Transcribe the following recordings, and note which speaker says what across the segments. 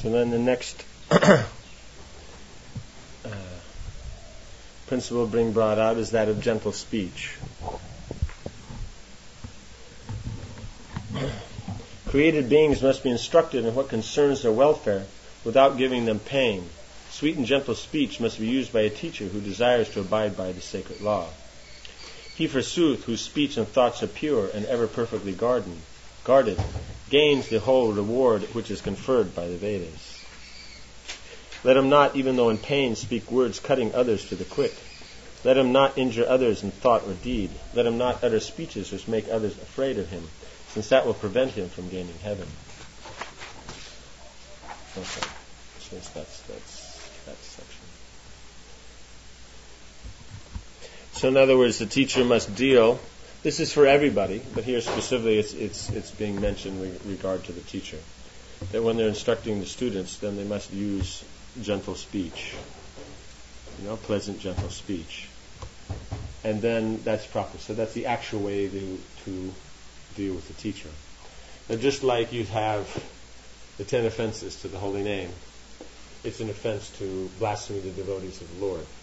Speaker 1: So then the next principle being brought out is that of gentle speech. Created beings must be instructed in what concerns their welfare without giving them pain. Sweet and gentle speech must be used by a teacher who desires to abide by the sacred law. He, forsooth, whose speech and thoughts are pure and ever perfectly guarded, gains the whole reward which is conferred by the Vedas. Let him not, even though in pain, speak words cutting others to the quick. Let him not injure others in thought or deed. Let him not utter speeches which make others afraid of him, since that will prevent him from gaining heaven. Okay, so that's that section. So in other words, the teacher must deal. This is for everybody, but here specifically it's being mentioned with regard to the teacher. That when they're instructing the students, then they must use gentle speech. Pleasant, gentle speech. And then that's proper. So that's the actual way to deal with the teacher. Now, just like you have the 10 offenses to the holy name, it's an offense to blaspheme the devotees of the Lord.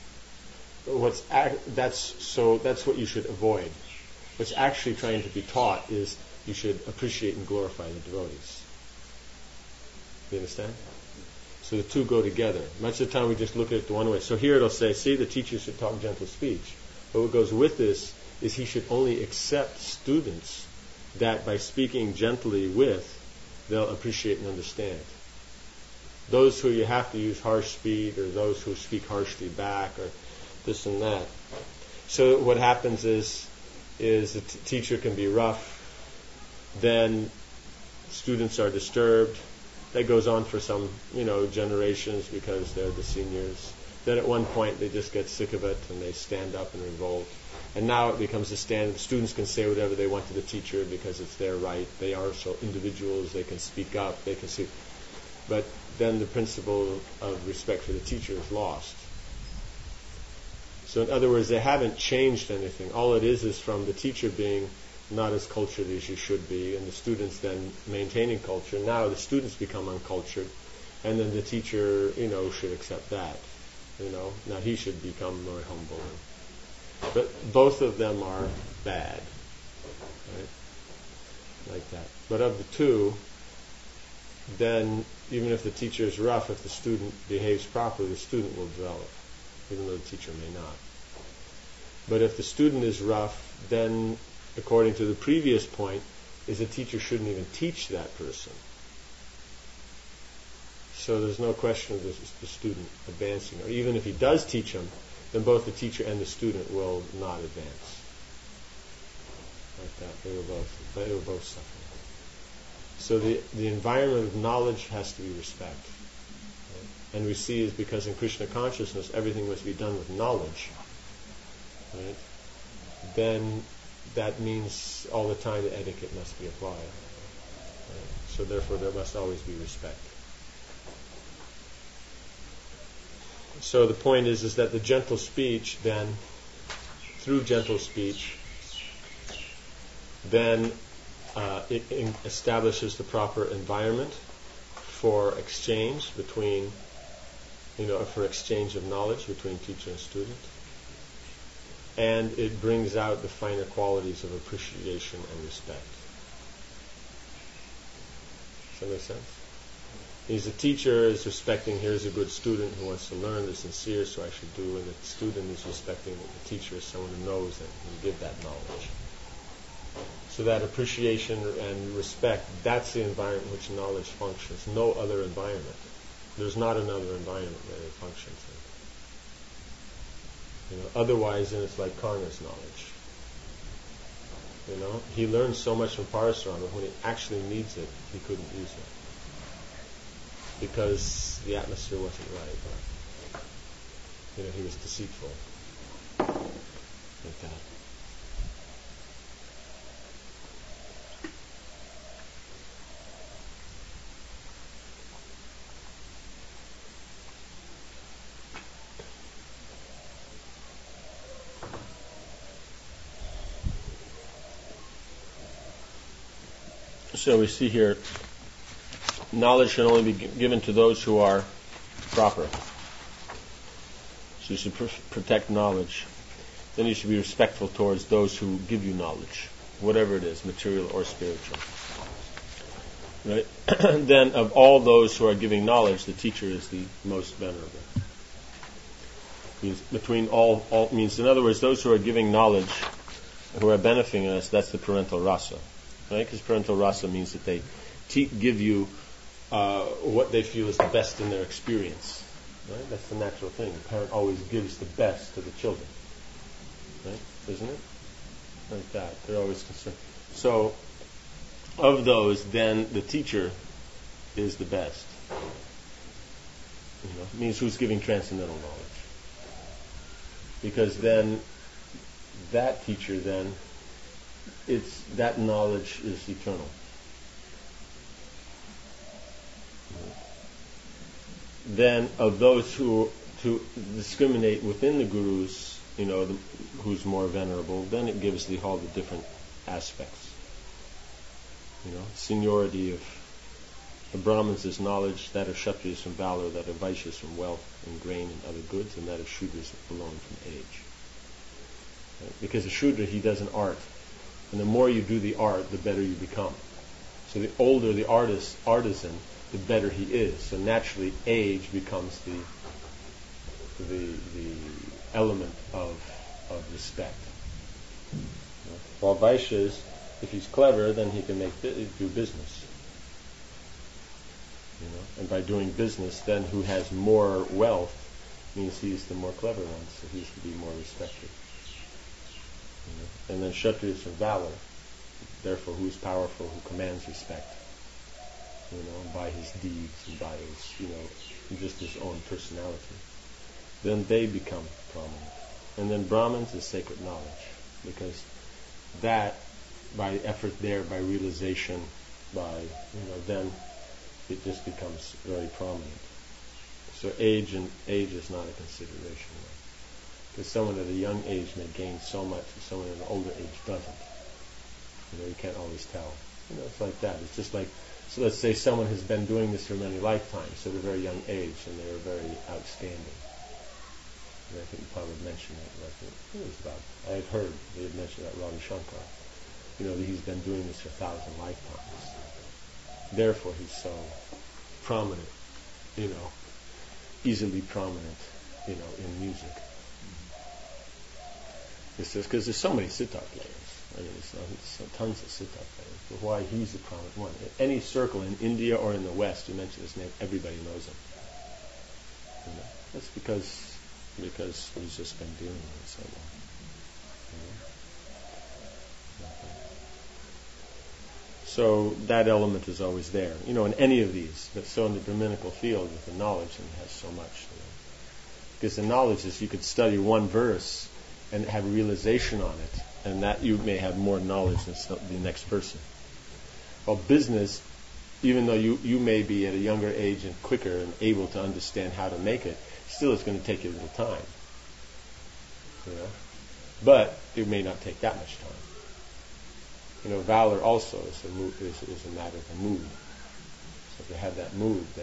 Speaker 1: That's what you should avoid. What's actually trying to be taught is you should appreciate and glorify the devotees. You understand? So the two go together. Much of the time we just look at it the one way. So here it'll say, see, the teacher should talk gentle speech. But what goes with this is he should only accept students that by speaking gently with, they'll appreciate and understand. Those who you have to use harsh speech, or those who speak harshly back, or this and that. So what happens is the teacher can be rough, then students are disturbed. That goes on for some, generations because they're the seniors. Then at one point they just get sick of it and they stand up and revolt. And now it becomes a standard. Students can say whatever they want to the teacher because it's their right. They are so individuals. They can speak up. They can see. But then the principle of respect for the teacher is lost. So in other words, they haven't changed anything. All it is from the teacher being not as cultured as you should be, and the students then maintaining culture. Now the students become uncultured, and then the teacher, should accept that. Now he should become more humble. But both of them are bad, right? Like that. But of the two, then even if the teacher is rough, if the student behaves properly, the student will develop, even though the teacher may not. But if the student is rough, then according to the previous point, is the teacher shouldn't even teach that person. So there's no question of the student advancing. Or even if he does teach him, then both the teacher and the student will not advance. Like that. They will both suffer. So the environment of knowledge has to be respect. Right? And we see is because in Krishna consciousness everything must be done with knowledge. Right? Then that means all the time the etiquette must be applied. Right? So therefore there must always be respect. So the point is that the gentle speech then, through gentle speech, then it establishes the proper environment for exchange between, for exchange of knowledge between teacher and student. And it brings out the finer qualities of appreciation and respect. Does that make sense? He's a teacher is respecting, here's a good student who wants to learn, they're sincere, so I should do. And the student is respecting that the teacher is someone who knows and can give that knowledge. So that appreciation and respect, that's the environment in which knowledge functions. No other environment. There's not another environment that it functions in. Otherwise, then it's like Karna's knowledge. He learned so much from Parasurama, but when he actually needs it, he couldn't use it. Because the atmosphere wasn't right. He was deceitful. Like that. So we see here knowledge can only be given to those who are proper. So you should protect knowledge. Then you should be respectful towards those who give you knowledge, whatever it is, material or spiritual. Right? Then of all those who are giving knowledge, the teacher is the most venerable. Means between all means, in other words, those who are giving knowledge, who are benefiting us, that's the parental rasa. Right? Because parental rasa means that they give you what they feel is the best in their experience. Right? That's the natural thing. The parent always gives the best to the children. Right? Isn't it? Like that. They're always concerned. So, of those, then the teacher is the best. It means who's giving transcendental knowledge. Because then, that teacher then, that knowledge is eternal. Then, of those who to discriminate within the gurus, who's more venerable, then it gives all the different aspects. Seniority of the Brahmins is knowledge, that of Kshatriyas from valor, that of Vaishyas from wealth and grain and other goods, and that of Shudras alone from age. Right? Because a Shudra, he does an art, and the more you do the art, the better you become. So the older the artisan, the better he is. So naturally, age becomes the element of respect. While Vaishyas, if he's clever, then he can do business. And by doing business, then who has more wealth means he's the more clever one, so he's to be more respected. And then Kshatriyas from valor, therefore who is powerful, who commands respect. By his deeds and by his, just his own personality. Then they become prominent. And then Brahmins is sacred knowledge, because that, by effort there, by realization, then it just becomes very prominent. So age is not a consideration. Because someone at a young age may gain so much, and someone at an older age doesn't. You can't always tell. It's like that. It's just like, so let's say someone has been doing this for many lifetimes, at a very young age, and they were very outstanding. And I think Prabhupada mentioned that. I had heard they had mentioned that Ravi Shankar. That he's been doing this for 1,000 lifetimes. Therefore, he's so prominent, easily prominent, in music. It's just because there's so many sitar players. There's tons of sitar players. But why he's the prominent one? In any circle in India or in the West, you mention his name, everybody knows him. That's because he's just been dealing with it so long. So that element is always there, in any of these. But so in the Brahminical field, with the knowledge, and it has so much. Because the knowledge is, you could study one verse and have a realization on it, and that you may have more knowledge than the next person. While business, even though you may be at a younger age and quicker and able to understand how to make it, still it's going to take you a little time. But it may not take that much time. Valor also is a matter of a mood. So if you have that mood, then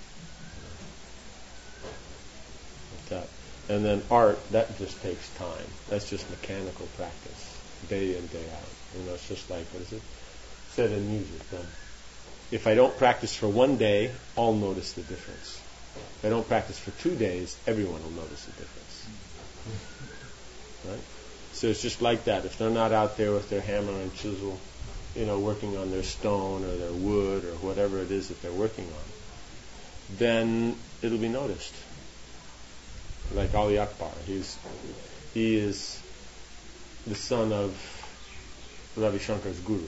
Speaker 1: like that. And then art, that just takes time. That's just mechanical practice, day in, day out. It's just like, what is it? Said in music, then. If I don't practice for one day, I'll notice the difference. If I don't practice for 2 days, everyone will notice the difference. Right? So it's just like that. If they're not out there with their hammer and chisel, working on their stone or their wood or whatever it is that they're working on, then it'll be noticed. Like Ali Akbar, he is the son of Ravi Shankar's guru.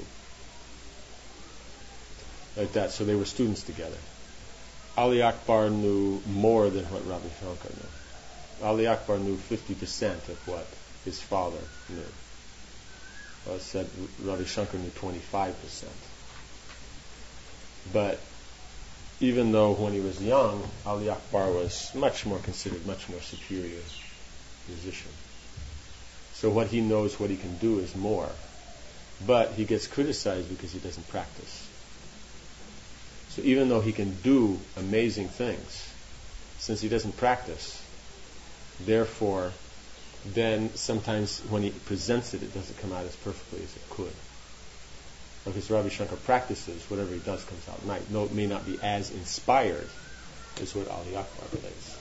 Speaker 1: Like that. So they were students together. Ali Akbar knew more than what Ravi Shankar knew. Ali Akbar knew 50% of what his father knew. I said Ravi Shankar knew 25%. But even though when he was young, Ali Akbar was much more considered, much more superior musician. So what he knows, what he can do is more. But he gets criticized because he doesn't practice. So even though he can do amazing things, since he doesn't practice, therefore, then sometimes when he presents it, it doesn't come out as perfectly as it could. Because Ravi Shankar practices, whatever he does comes out right. No, it may not be as inspired as what Ali Akbar relates.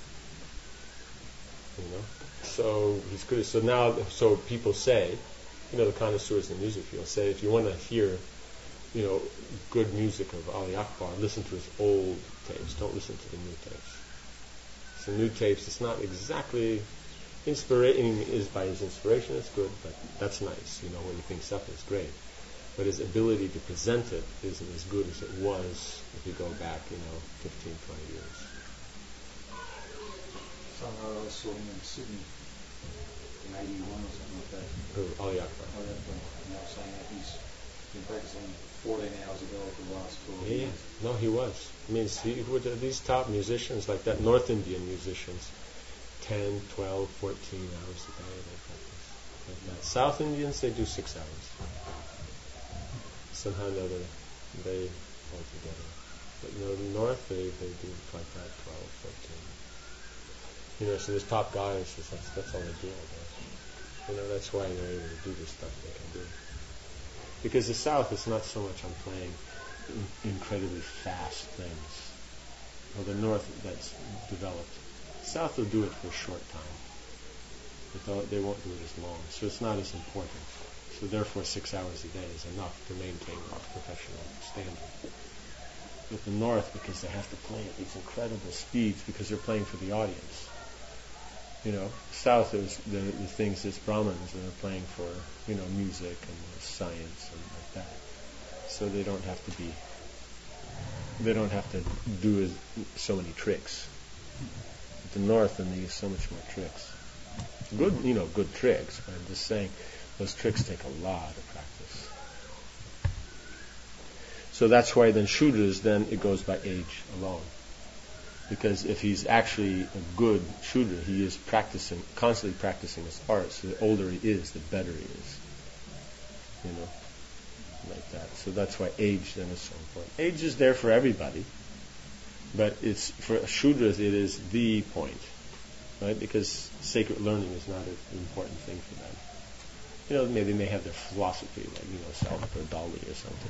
Speaker 1: So he's good. So now, people say, the connoisseurs in the music field say, if you want to hear, good music of Ali Akbar, listen to his old tapes. Don't listen to the new tapes. So new tapes, it's not exactly inspiring. Is by his inspiration, it's good, but that's nice. What he thinks up is great. But his ability to present it isn't as good as it was if you go back, 15, 20 years.
Speaker 2: Somehow I saw him in Sydney in 81 or something like that.
Speaker 1: Who? Ali Akbar.
Speaker 2: Ali Akbar. And they were saying that he's been practicing 14 hours a day for the last 12 years.
Speaker 1: No, he was. I mean, these top musicians like that, North Indian musicians, 10, 12, 14 hours a day they practice. Like that. South Indians, they do 6 hours. Somehow or another, they hold together. But the North, they do like that, 12, 14. So there's top guys, that's all they do all day. That's why they're able to do the stuff they can do. Because the South is not so much on playing incredibly fast things. Or the North that's developed. The South will do it for a short time. But they won't do it as long. So it's not as important. So therefore 6 hours a day is enough to maintain our professional standard. With the North, because they have to play at these incredible speeds because they're playing for the audience. South is the things as Brahmins and they're playing for, music and science and like that. So they don't have to do so many tricks. At the North, and they use so much more tricks. Good tricks, but I'm just saying those tricks take a lot of practice. So that's why then Shudras, then it goes by age alone. Because if he's actually a good Shudra, he is constantly practicing his art. So the older he is, the better he is. Like that. So that's why age then is so important. Age is there for everybody, but it's for Shudras it is the point, right? Because sacred learning is not an important thing for them. Maybe they may have their philosophy, like Salvador Dali or something.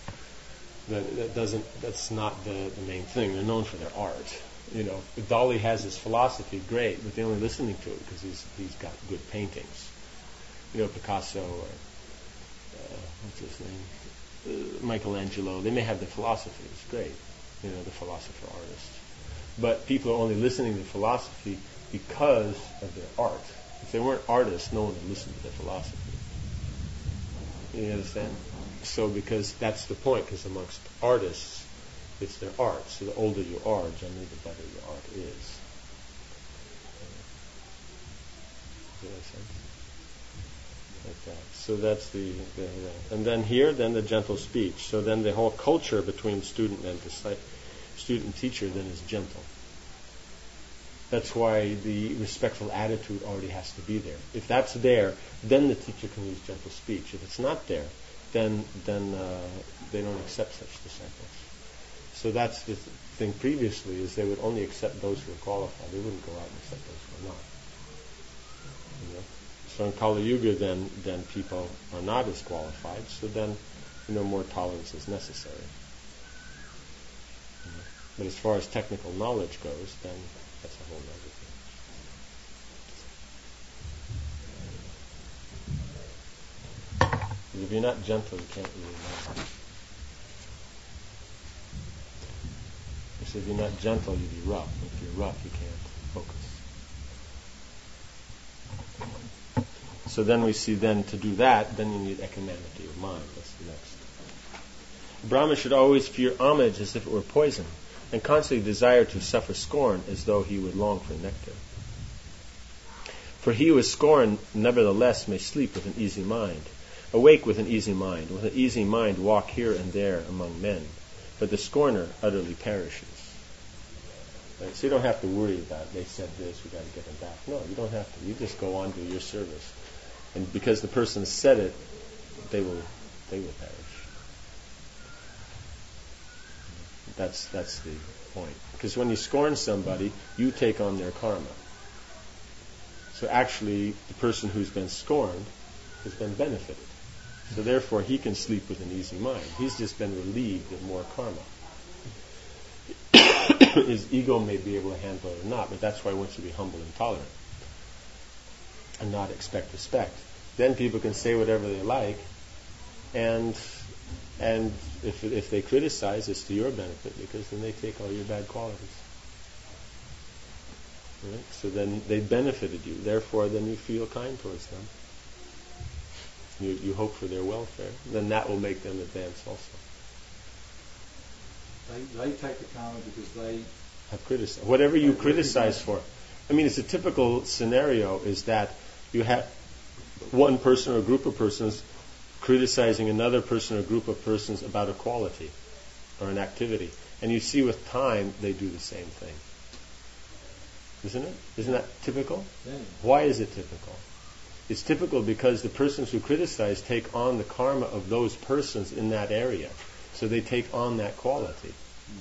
Speaker 1: That's not the main thing. They're known for their art. If Dali has his philosophy, great, but they're only listening to it because he's got good paintings. Picasso or what's his name, Michelangelo. They may have the philosophy. It's great, the philosopher artist. But people are only listening to philosophy because of their art. If they weren't artists, no one would listen to their philosophy. You understand? So because that's the point, because amongst artists, it's their art. So the older you are, generally the better your art is. Does that make sense? Like that. So that's and then here, then the gentle speech. So then the whole culture between student and student-teacher then is gentle. That's why the respectful attitude already has to be there. If that's there, then the teacher can use gentle speech. If it's not there, then they don't accept such disciples. So that's the thing previously, is they would only accept those who are qualified. They wouldn't go out and accept those who are not. So in Kali Yuga, then people are not as qualified, so then more tolerance is necessary. But as far as technical knowledge goes, then that's a whole other thing. If you're not gentle, you can't really learn. So if you're not gentle, you'll be rough. If you're rough, you can't focus. So then we see, then to do that, then you need equanimity of mind. That's the next. Brahma should always fear homage as if it were poison, and constantly desire to suffer scorn as though he would long for nectar. For he who is scorned, nevertheless, may sleep with an easy mind. Awake with an easy mind. With an easy mind walk here and there among men. But the scorner utterly perishes. Right? So you don't have to worry about, they said this, we got to get them back. No, you don't have to. You just go on to your service. And because the person said it, they will perish. That's the point. Because when you scorn somebody, you take on their karma. So actually, the person who's been scorned has been benefited. So therefore, he can sleep with an easy mind. He's just been relieved of more karma. His ego may be able to handle it or not, but that's why one should be humble and tolerant and not expect respect. Then people can say whatever they like, and if they criticize, it's to your benefit, because then they take all your bad qualities. Right? So then they benefited you. Therefore, then you feel kind towards them. You hope for their welfare. Then that will make them advance also.
Speaker 2: They take the karma because they
Speaker 1: have criticized. Whatever you criticize for. I mean, it's a typical scenario is that you have one person or a group of persons criticizing another person or group of persons about a quality or an activity. And you see with time, they do the same thing. Isn't it? Isn't that typical?
Speaker 2: Yeah.
Speaker 1: Why is it typical? It's typical because the persons who criticize take on the karma of those persons in that area. So they take on that quality.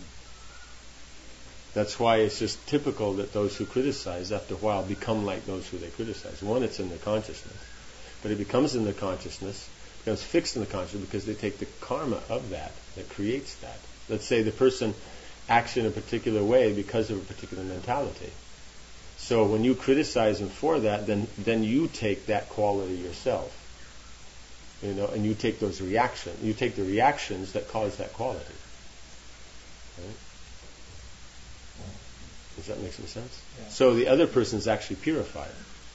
Speaker 1: That's why it's just typical that those who criticize, after a while, become like those who they criticize. One, it's in their consciousness. But it becomes in their consciousness, becomes fixed in the consciousness because they take the karma of that creates that. Let's say the person acts in a particular way because of a particular mentality. So when you criticize them for that, then you take that quality yourself. And you take those reactions. You take the reactions that cause that quality. Right? Does that make some sense?
Speaker 2: Yeah.
Speaker 1: So the other person is actually purified.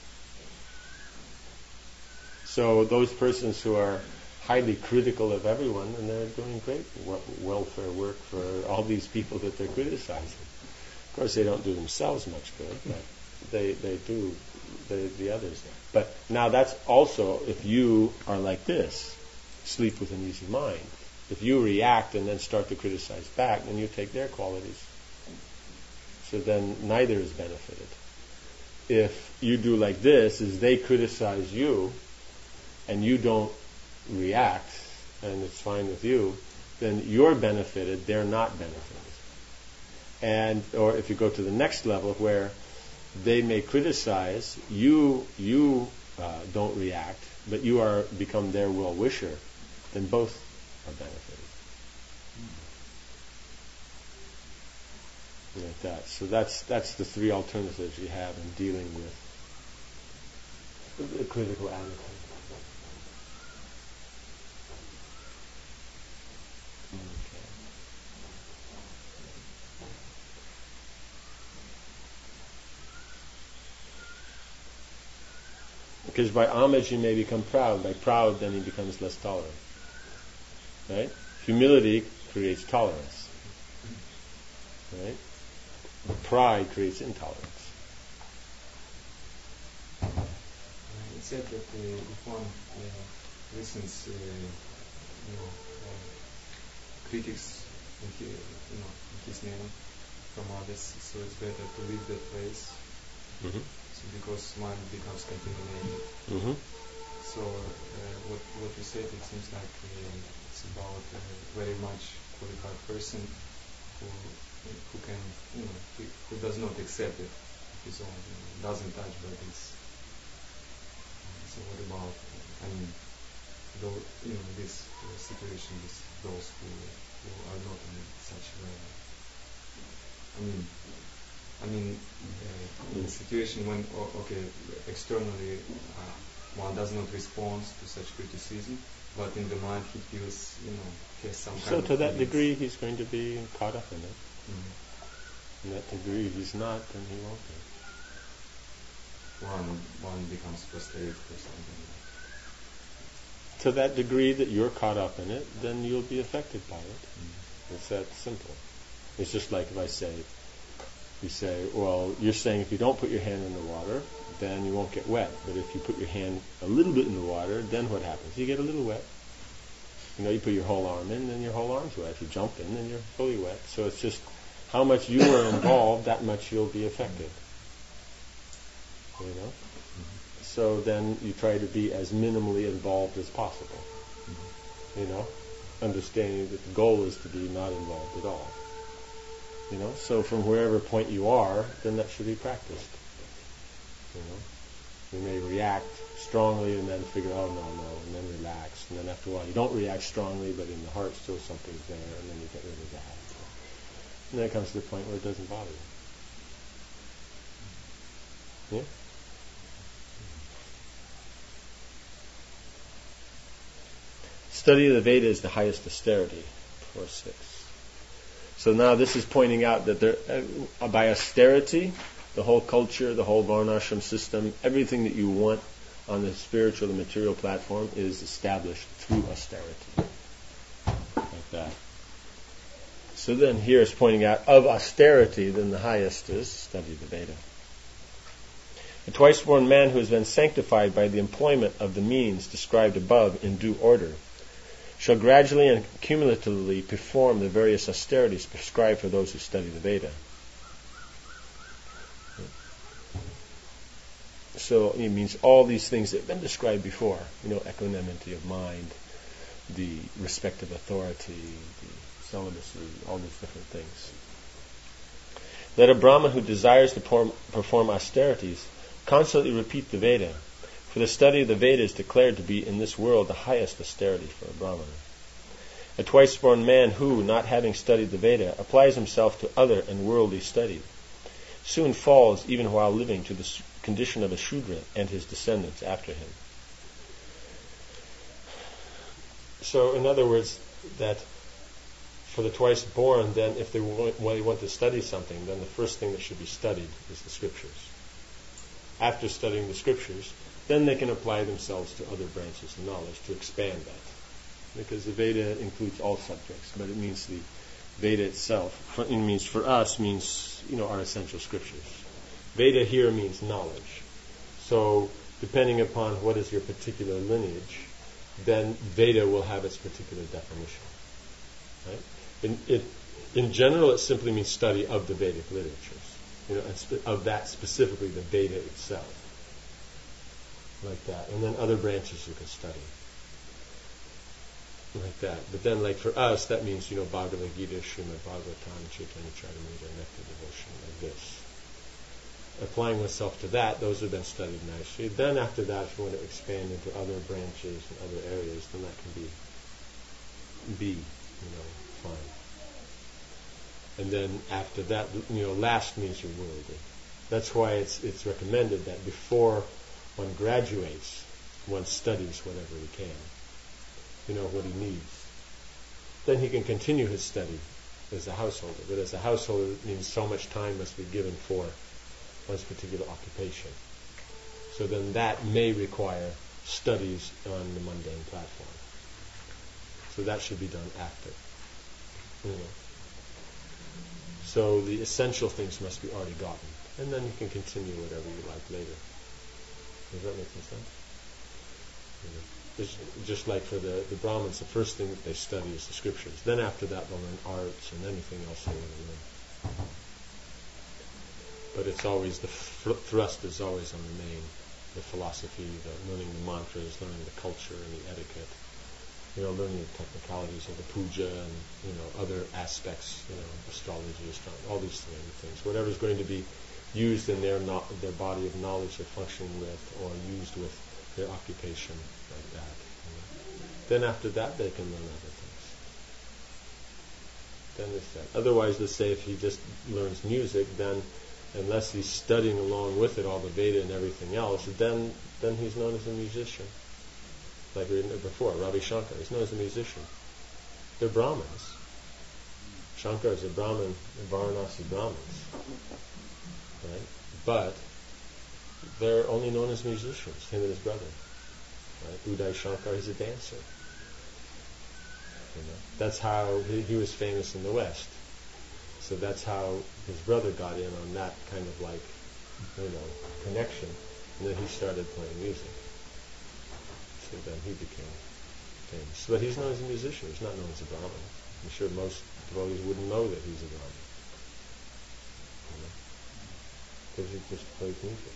Speaker 1: So those persons who are highly critical of everyone, and they're doing great welfare work for all these people that they're criticizing. Of course, they don't do themselves much good, but they do the others. But now that's also if you are like this, sleep with an easy mind. If you react and then start to criticize back, then you take their qualities. So then neither is benefited. If you do like this, is they criticize you, and you don't react, and it's fine with you, then you're benefited, they're not benefited. Or if you go to the next level where they may criticize, you don't react, but you become their well-wisher, then both are benefited. Like that. So that's the three alternatives you have in dealing with a critical attitude. Okay. Because by homage you may become proud. By proud, then he becomes less tolerant. Right? Humility creates tolerance. Right? Pride creates intolerance.
Speaker 3: It said that if one listens, critics in his name from others, so it's better to leave that place.
Speaker 1: Mm-hmm.
Speaker 3: So because mind becomes contaminated.
Speaker 1: Mm-hmm.
Speaker 3: So what you said, it seems like it's about a very much qualified person who can, who does not accept it of his own, doesn't touch by this. So what about, this situation with those who are not in such a in a situation when, externally one does not respond to such criticism, but in the mind he feels, he has some kind of...
Speaker 1: So to that
Speaker 3: feelings.
Speaker 1: degree he's going to be caught up in it.
Speaker 3: Mm-hmm.
Speaker 1: In that degree, if he's not, then he won't be.
Speaker 3: One becomes frustrated or something.
Speaker 1: To that degree that you're caught up in it, then you'll be affected by it.
Speaker 3: Mm-hmm.
Speaker 1: It's that simple. It's just like if you say, well, you're saying if you don't put your hand in the water, then you won't get wet. But if you put your hand a little bit in the water, then what happens? You get a little wet. You put your whole arm in, then your whole arm's wet. If you jump in, then you're fully wet. So it's just how much you are involved, that much you'll be affected.
Speaker 3: Mm-hmm.
Speaker 1: So then you try to be as minimally involved as possible.
Speaker 3: Mm-hmm.
Speaker 1: Understanding that the goal is to be not involved at all. So from wherever point you are, then that should be practiced. You may react strongly and then figure, oh, no, and then relax. And then after a while, you don't react strongly, but in the heart still something's there, and then you get rid of that. And then it comes to the point where it doesn't bother you. Yeah? Study of the Veda is the highest austerity, 4.6. So now this is pointing out that by austerity, the whole culture, the whole varnashram system, everything that you want on the spiritual and material platform is established through austerity. Like that. So then here it's pointing out, of austerity, then the highest is study the Veda. A twice-born man who has been sanctified by the employment of the means described above in due order shall gradually and cumulatively perform the various austerities prescribed for those who study the Veda. So it means all these things that have been described before, equanimity of mind, the respect of authority, the celibacy, all these different things. Let a Brahmin who desires to perform austerities constantly repeat the Veda, for the study of the Veda is declared to be in this world the highest austerity for a Brahmana. A twice-born man who, not having studied the Veda, applies himself to other and worldly study, soon falls, even while living, to the condition of a Shudra and his descendants after him. So, in other words, that for the twice-born, then if they want to study something, then the first thing that should be studied is the scriptures. After studying the scriptures, then they can apply themselves to other branches of knowledge to expand that. Because the Veda includes all subjects, but it means the Veda itself, for us, our essential scriptures. Veda here means knowledge. So, depending upon what is your particular lineage, then Veda will have its particular definition. Right? In general, it simply means study of the Vedic literatures, of that specifically, the Veda itself. Like that. And then other branches you can study. Like that. But then, like for us, that means, Bhagavad Gita, Srimad Bhagavatam, Chaitanya Charitamrita, Nectar Devotion, like this. Applying oneself to that, those have been studied nicely. Then after that, if you want to expand into other branches and other areas, then that can be fine. And then after that, last means you're worldly. That's why it's recommended that before one graduates, one studies whatever he can. What he needs. Then he can continue his study as a householder. But as a householder, it means so much time must be given for one's particular occupation. So then that may require studies on the mundane platform. So that should be done after. So the essential things must be already gotten. And then you can continue whatever you like later. Does that make sense? Just like for the Brahmins, the first thing that they study is the scriptures. Then after that, they'll learn arts and anything else they want to learn. But it's always, the thrust is always on the main, the philosophy, learning the mantras, learning the culture and the etiquette, learning the technicalities of the puja and, other aspects, astrology, astronomy, all these things. Whatever's going to be used in their body of knowledge they're functioning with, or used with their occupation, like that. Then after that, they can learn other things. Then it's that. Otherwise, let's say if he just learns music, then unless he's studying along with it all the Veda and everything else, then he's known as a musician. Like we did before, Ravi Shankar, he's known as a musician. They're Brahmins. Shankar is a Brahmin, Varanasi Brahmins. Right? But they're only known as musicians, him and his brother. Right? Uday Shankar is a dancer. That's how he was famous in the West. So that's how his brother got in on that kind of connection. And then he started playing music. So then he became famous. But he's known as a musician. He's not known as a Brahmin. I'm sure most devotees wouldn't know that he's a Brahmin. Because he just plays music.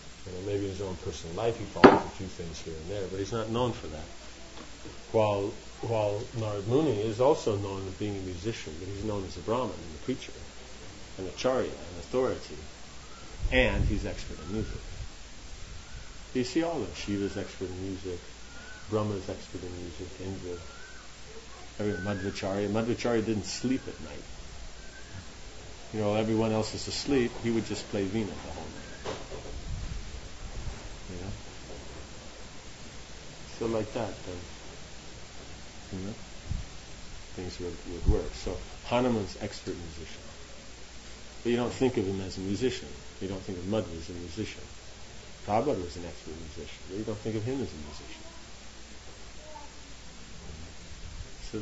Speaker 1: Maybe in his own personal life he follows a few things here and there, but he's not known for that. While while Narad Muni is also known as being a musician, but he's known as a Brahmin and a preacher, an acharya, an authority, and he's expert in music. You see all of them. Shiva's expert in music, Brahma's expert in music, Indra, Madhvacharya. Madhvacharya didn't sleep at night. Everyone else is asleep, he would just play Veena the whole night. So like that, then, things would work. So Hanuman's expert musician. But you don't think of him as a musician. You don't think of Madhva as a musician. Prabhupada was an expert musician, but you don't think of him as a musician. So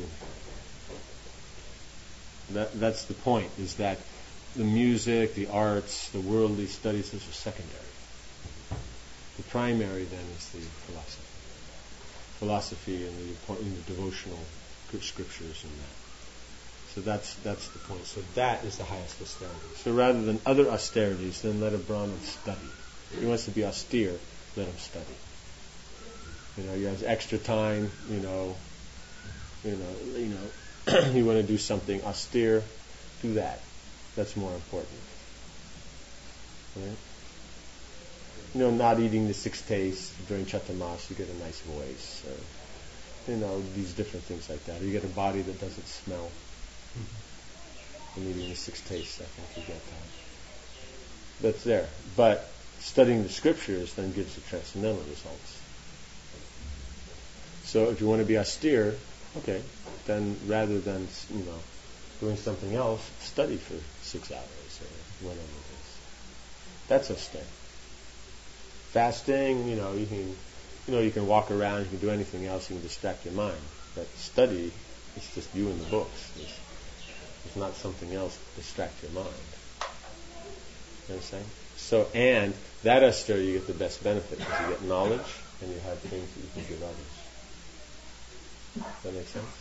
Speaker 1: that's the point, is that the music, the arts, the worldly studies, those are secondary. The primary then is the philosophy. Philosophy and the devotional scriptures and that. So that's the point. So that is the highest austerity. So rather than other austerities, then let a Brahmin study. If he wants to be austere, let him study. He has extra time, you want to do something austere, do that. That's more important. Right? Not eating the 6 tastes during Chaturmas, you get a nice voice. Or, these different things like that. Or you get a body that doesn't smell. From eating the 6 tastes, I think you get that. That's there. But studying the scriptures then gives the transcendental results. So if you want to be austere, okay, then rather than doing something else, study for 6 hours or whatever it is. That's austere. Fasting, you can walk around, you can do anything else, you can distract your mind. But study, it's just you and the books. It's not something else to distract your mind. You understand? So, and that austerity you get the best benefit because you get knowledge and you have things that you can give others. Does that make sense?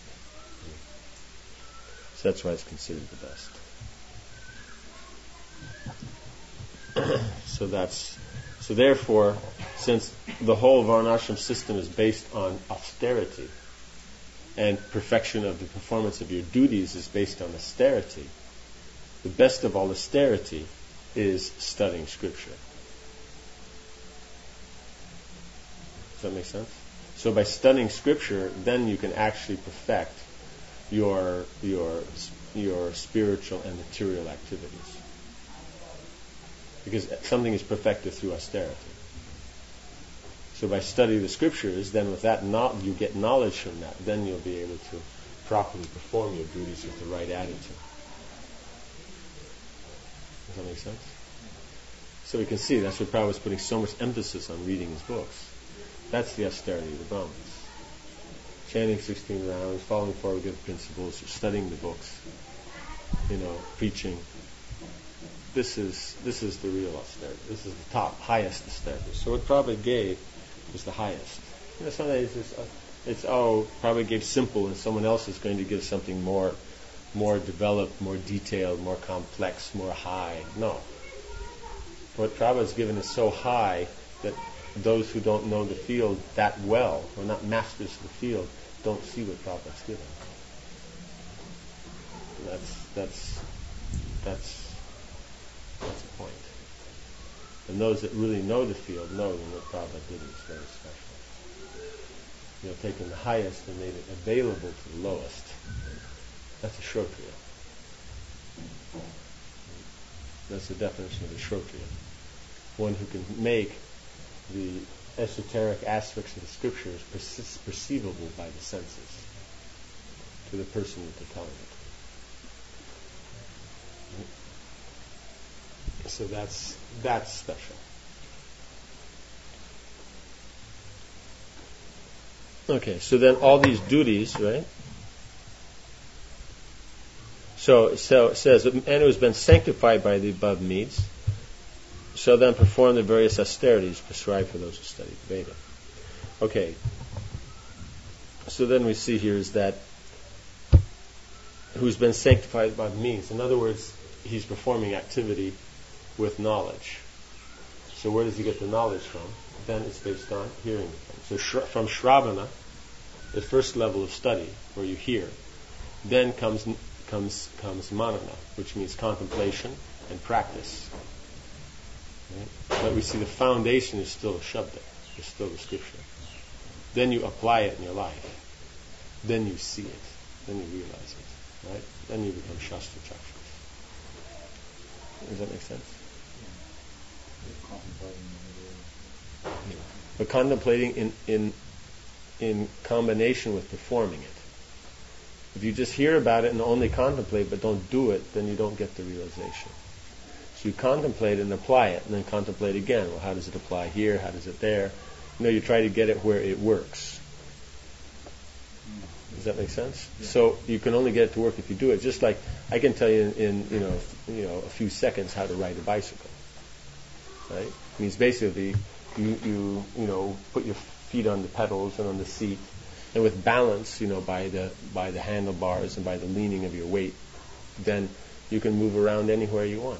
Speaker 1: So that's why it's considered the best. So therefore, since the whole Varnashram system is based on austerity, and perfection of the performance of your duties is based on austerity, the best of all austerity is studying scripture. Does that make sense? So by studying scripture, then you can actually perfect your spiritual and material activities. Because something is perfected through austerity. So by studying the scriptures, then with that you get knowledge from that. Then you'll be able to properly perform your duties with the right attitude. Does that make sense? So we can see that's what Prabhupada was putting so much emphasis on reading his books. That's the austerity of the Brahmins. Chanting 16 rounds, following 4 good principles, studying the books, preaching. This is the real austerity. This is the top, highest austerity. So what Prabhupada gave was the highest. Sometimes Prabhupada gave simple and someone else is going to give something more developed, more detailed, more complex, more high. No. What Prabhupada has given is so high that those who don't know the field that well, or not masters of the field, don't see what Prabhupada's given. That's the point. And those that really know the field know that what Prabhupada did is very special. Taken the highest and made it available to the lowest. That's a Shrotriya. That's the definition of a Shrotriya. One who can make the esoteric aspects of the scriptures perceivable by the senses to the person that they're telling it. So that's special. Okay, so then all these duties, right? So it says, and who has been sanctified by the above means, shall then perform the various austerities prescribed for those who study the Veda. Okay. So then we see here is that who's been sanctified by the means. In other words, he's performing activity with knowledge. So where does he get the knowledge from? Then it's based on hearing. So from Shravana, the first level of study, where you hear. Then comes manana, which means contemplation and practice. Right? But we see the foundation is still Shabda, is still the scripture. Then you apply it in your life. Then you see it. Then you realize it. Right? Then you become Shastra Chakras. Does that make sense? Yeah. But contemplating in combination with performing it. If you just hear about it and only contemplate but don't do it, then you don't get the realization. So you contemplate and apply it, and then contemplate again. Well, how does it apply here? How does it there? You try to get it where it works. Does that make sense? Yeah. So you can only get it to work if you do it. Just like I can tell you in a few seconds how to ride a bicycle. Right? It means basically you put your feet on the pedals and on the seat, and with balance, by the handlebars and by the leaning of your weight, then you can move around anywhere you want.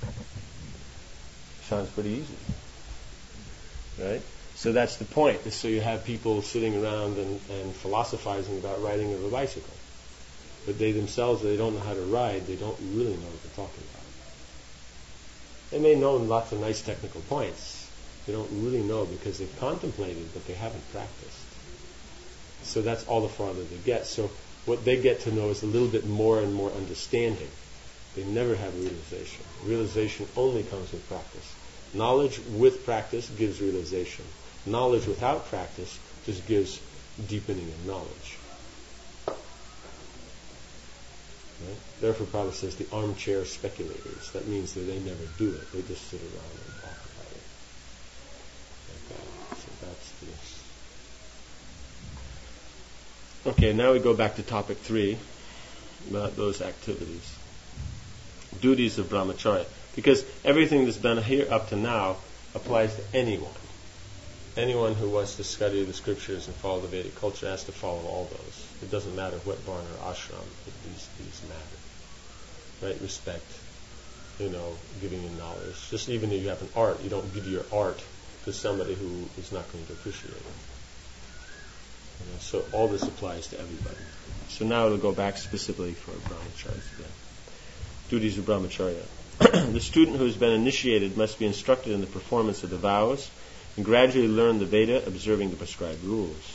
Speaker 1: Sounds pretty easy, right? So that's the point. So you have people sitting around and philosophizing about riding of a bicycle, but they themselves, they don't know how to ride. They don't really know what they're talking about. They may know lots of nice technical points. They don't really know because they've contemplated, but they haven't practiced. So that's all the farther they get. So what they get to know is a little bit more and more understanding. They never have realization. Realization only comes with practice. Knowledge with practice gives realization. Knowledge without practice just gives deepening of knowledge. Right? Therefore, Prabhupada says the armchair speculators. That means that they never do it. They just sit around and talk about it. Like that. So that's this. Okay, now we go back to topic 3 about those activities. Duties of brahmacharya. Because everything that's done here up to now applies to anyone. Anyone who wants to study the scriptures and follow the Vedic culture has to follow all those. It doesn't matter what varna or ashram, these matter. Right? Respect, giving you knowledge. Just even if you have an art, you don't give your art to somebody who is not going to appreciate it. So all this applies to everybody. So now it'll go back specifically for brahmacharis again. Duties of brahmacharya. The student who has been initiated must be instructed in the performance of the vows and gradually learn the Veda, observing the prescribed rules.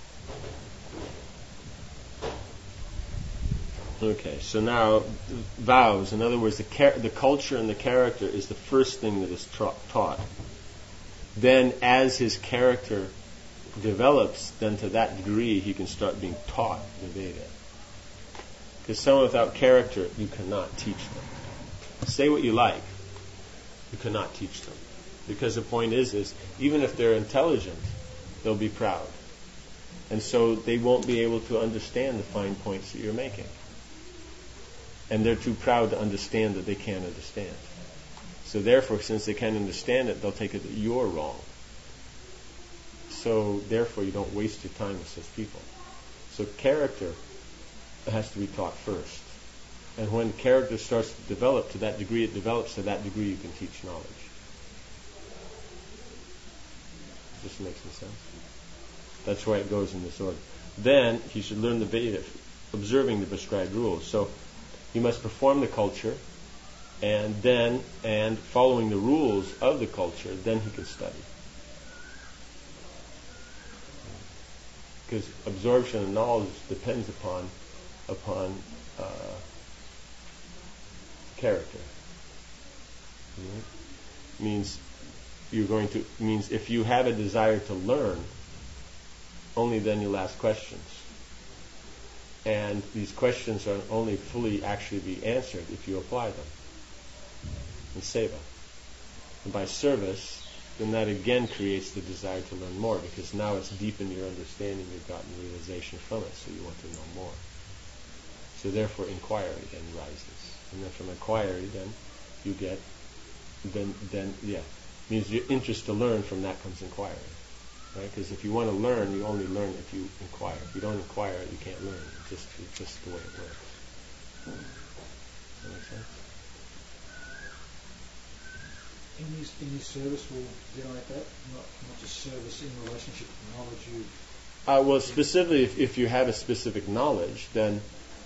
Speaker 1: Okay, so now vows. In other words, the culture and the character is the first thing that is taught. Then as his character develops, then to that degree he can start being taught the Veda. Because someone without character, you cannot teach them. Say what you like, you cannot teach them. Because the point is even if they're intelligent, they'll be proud. And so they won't be able to understand the fine points that you're making. And they're too proud to understand that they can't understand. So therefore, since they can't understand it, they'll take it that you're wrong. So therefore, you don't waste your time with such people. So character has to be taught first. And when character starts to develop to that degree, it develops to that degree you can teach knowledge. Does this make some sense? That's why it goes in this order. Then he should learn the Veda, observing the prescribed rules. So he must perform the culture, and following the rules of the culture, then he can study. Because absorption of knowledge depends upon character. Means if you have a desire to learn, only then you'll ask questions. And these questions are only fully actually be answered if you apply them in seva. And by service, then that again creates the desire to learn more, because now it's deepened your understanding, you've gotten realization from it, so you want to know more. So therefore inquiry then rises. And then from inquiry then you get, means your interest to learn, from that comes inquiry. Right? Because if you want to learn, you only learn if you inquire. If you don't inquire, you can't learn. It's just the way it works. Does that make sense?
Speaker 2: In your service will generate that, not just service in relationship to knowledge you've
Speaker 1: Well, specifically, if you have a specific knowledge, then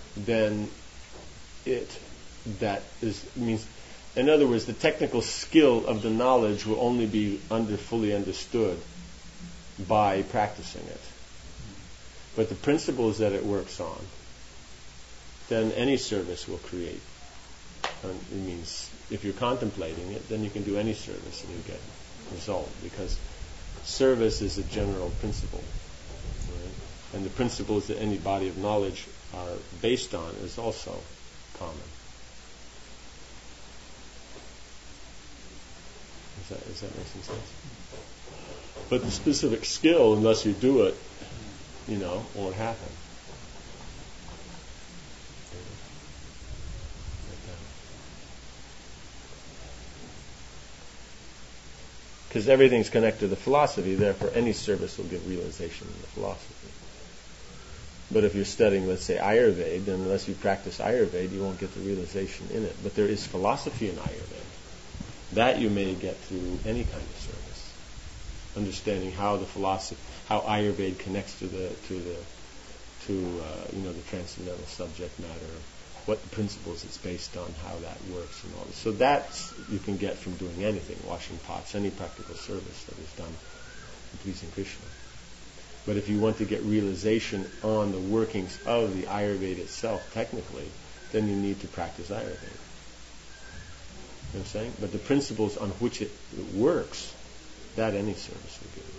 Speaker 1: that means, in other words, the technical skill of the knowledge will only be fully understood by practicing it. But the principles that it works on, then any service will create. It means if you're contemplating it, then you can do any service and you get result, because service is a general principle. Right? And the principles that any body of knowledge are based on is also common. Does that make some sense? But the specific skill, unless you do it, won't happen. Because everything's connected to the philosophy, therefore any service will give realization in the philosophy. But if you're studying, let's say, Ayurveda, then unless you practice Ayurveda, you won't get the realization in it. But there is philosophy in Ayurveda. That you may get through any kind of service. Understanding how how Ayurveda connects to the transcendental subject matter, what the principles it's based on, how that works, and all this. So that's you can get from doing anything, washing pots, any practical service that is done in pleasing Krishna. But if you want to get realization on the workings of the Ayurveda itself, technically, then you need to practice Ayurveda. You know what I'm saying? But the principles on which it works, that any service will give you.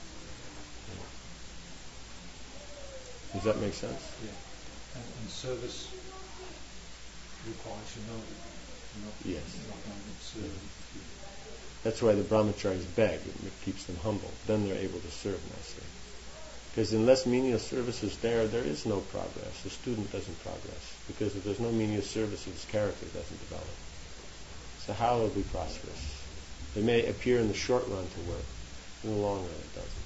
Speaker 1: Does that make sense?
Speaker 2: Yeah. And service requires humility.
Speaker 1: Yes.
Speaker 2: Not going to serve.
Speaker 1: That's why the brahmacharis beg. It keeps them humble. Then they're able to serve nicely. Because unless menial service is there is no progress. The student doesn't progress. Because if there's no menial service, his character doesn't develop. So how will it be prosperous? It may appear in the short run to work. In the long run, it doesn't.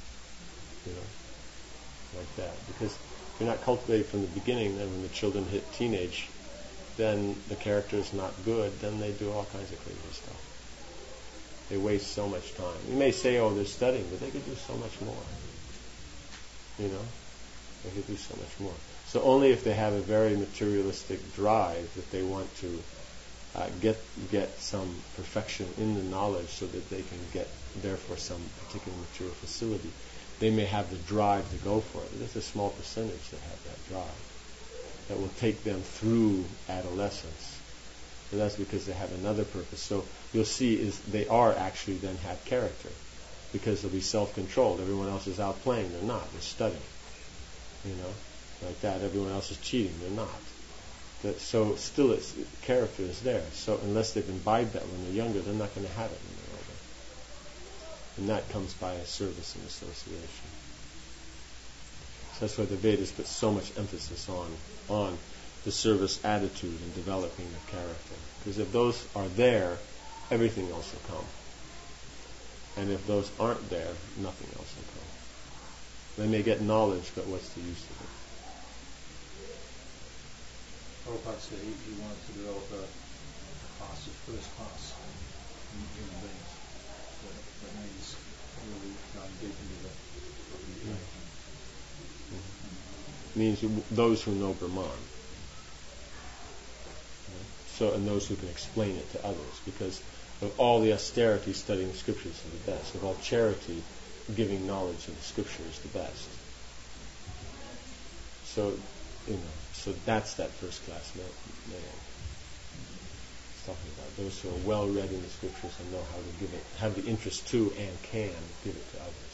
Speaker 1: Like that. Because if you're not cultivated from the beginning, then when the children hit teenage, then the character is not good, then they do all kinds of crazy stuff. They waste so much time. You may say, they're studying, but they could do so much more. They could do so much more. So only if they have a very materialistic drive that they want to get some perfection in the knowledge so that they can get, therefore, some particular material facility, they may have the drive to go for it. There's a small percentage that have that drive that will take them through adolescence. So that's because they have another purpose. So you'll see they are actually then have character, because they'll be self-controlled. Everyone else is out playing. They're not. They're studying. Like that. Everyone else is cheating. They're not. So still character is there. So unless they've imbibed that when they're younger, they're not going to have it when they're older. And that comes by a service and association. So that's why the Vedas put so much emphasis on the service attitude and developing the character. Because if those are there, everything else will come. And if those aren't there, nothing else will come. They may get knowledge, but what's the use of it?
Speaker 2: Prabhupada said he wanted to develop a class of first class human beings. That means really going deep into the
Speaker 1: Means those who know Brahman. So, and those who can explain it to others. Because of all the austerity, studying the scriptures is the best. Of all charity, giving knowledge of the scripture is the best. So, so that's that first class man. It's talking about those who are well read in the scriptures and know how to give it, have the interest to and can give it to others.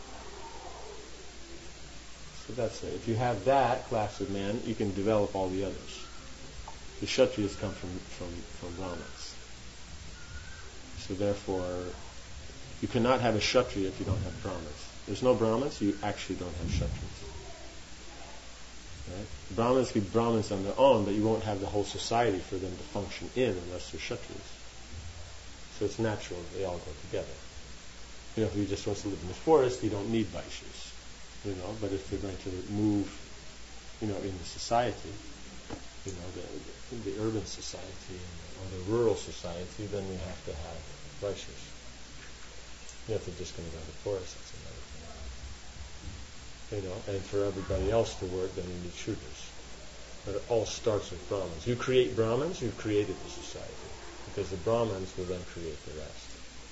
Speaker 1: So that's it. If you have that class of men, you can develop all the others. The Kshatriyas come from Brahmins. So therefore, you cannot have a Kshatriya if you don't have Brahmins. There's no Brahmins, you actually don't have Kshatriyas. Right? Brahmins can be Brahmins on their own, but you won't have the whole society for them to function in unless they're Kshatriyas. So it's natural that they all go together. If you just want to live in the forest, you don't need Vaishyas. But if they're going to move, in the society, the urban society or the rural society, then you have to have Vaishyas. If they're just going to go to the forest, it's another thing. And for everybody else to work, then you need Shudras. But it all starts with Brahmins. You create Brahmins, you've created the society. Because the Brahmins will then create the rest.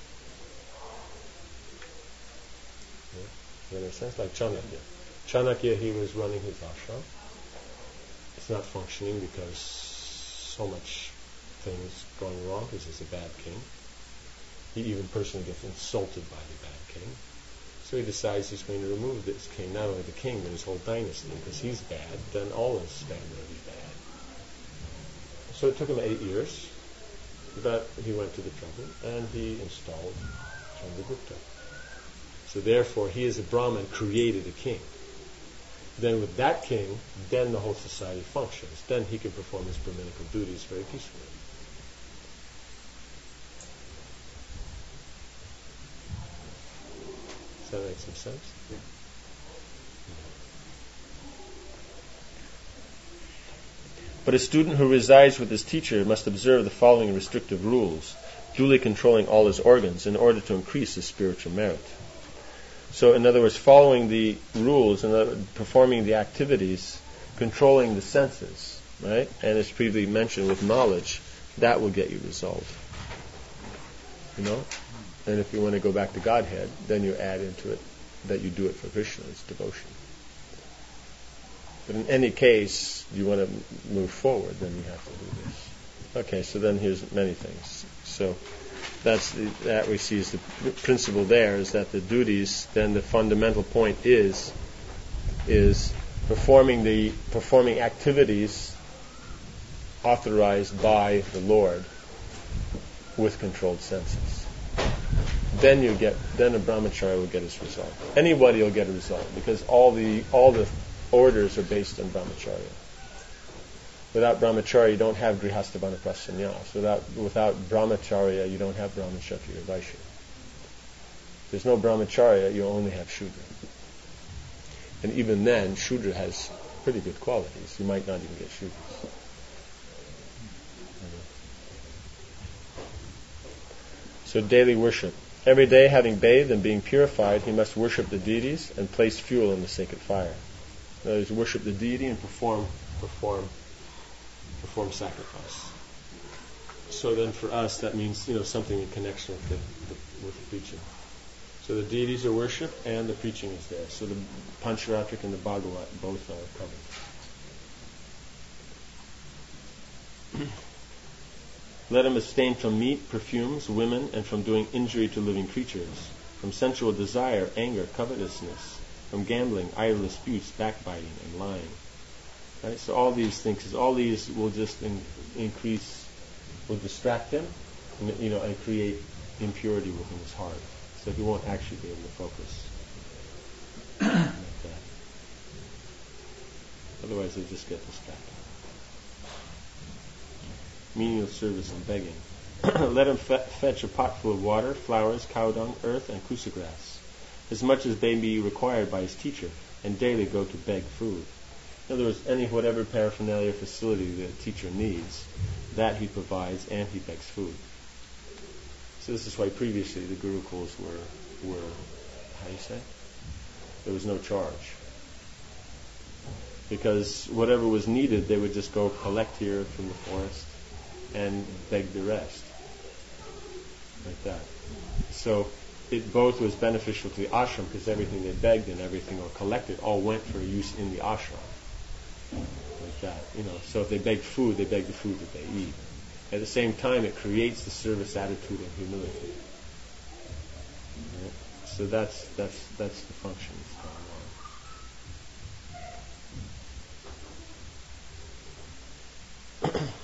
Speaker 1: Yeah? Does that make sense? Like Chanakya. Chanakya, he was running his ashram. It's not functioning because so much things going wrong, because he's a bad king. He even personally gets insulted by the bad king. So he decides he's going to remove this king, not only the king, but his whole dynasty, because he's bad, then all his family will be bad. So it took him 8 years, but he went to the trouble, and he installed Chandragupta. So therefore, he as a Brahmin created a king. Then with that king, then the whole society functions. Then he can perform his Brahminical duties very peacefully. Does that make some sense?
Speaker 2: Yeah.
Speaker 4: But a student who resides with his teacher must observe the following restrictive rules, duly controlling all his organs in order to increase his spiritual merit. So, in other words, following the rules and performing the activities, controlling the senses, right? And as previously mentioned, with knowledge, that will get you result. And if you want to go back to Godhead, then you add into it that you do it for Krishna, it's devotion. But in any case, you want to move forward, then you have to do this. Okay, so then here's many things. So that we see is the principle there, is that the duties, then the fundamental point is performing activities authorized by the Lord with controlled senses. Then a brahmacharya will get his result. Anybody will get a result, because all the orders are based on brahmacharya. Without brahmacharya, you don't have grihastha vanaprastha sannyas. Without brahmacharya, you don't have brahman, kshatriya, vaishya. If there's no brahmacharya, you only have shudra. And even then, shudra has pretty good qualities. You might not even get shudras. So daily worship. Every day, having bathed and being purified, he must worship the deities and place fuel in the sacred fire. In other words, worship the deity and perform sacrifice. So then, for us, that means something in connection with the preaching. So the deities are worshipped and the preaching is there. So the Pancharatrik and the Bhagavat both are covered. Let him abstain from meat, perfumes, women, and from doing injury to living creatures, from sensual desire, anger, covetousness, from gambling, idle disputes, backbiting, and lying. Right? So all these things, because all these will just will distract him, and create impurity within his heart. So he won't actually be able to focus like that. Otherwise, he'll just get distracted. Menial service and begging. Let him fetch a pot full of water, flowers, cow dung, earth, and kusa grass, as much as may be required by his teacher, and daily go to beg food. In other words, whatever paraphernalia or facility the teacher needs, that he provides, and he begs food. So this is why previously the gurukuls were how do you say? There was no charge. Because whatever was needed, they would just go collect here from the forest and beg the rest. Like that. So it both was beneficial to the ashram, because everything they begged and everything or collected all went for use in the ashram. Like that. So if they begged food, they begged the food that they eat. At the same time, it creates the service attitude of humility. Right? So that's the function that's going on.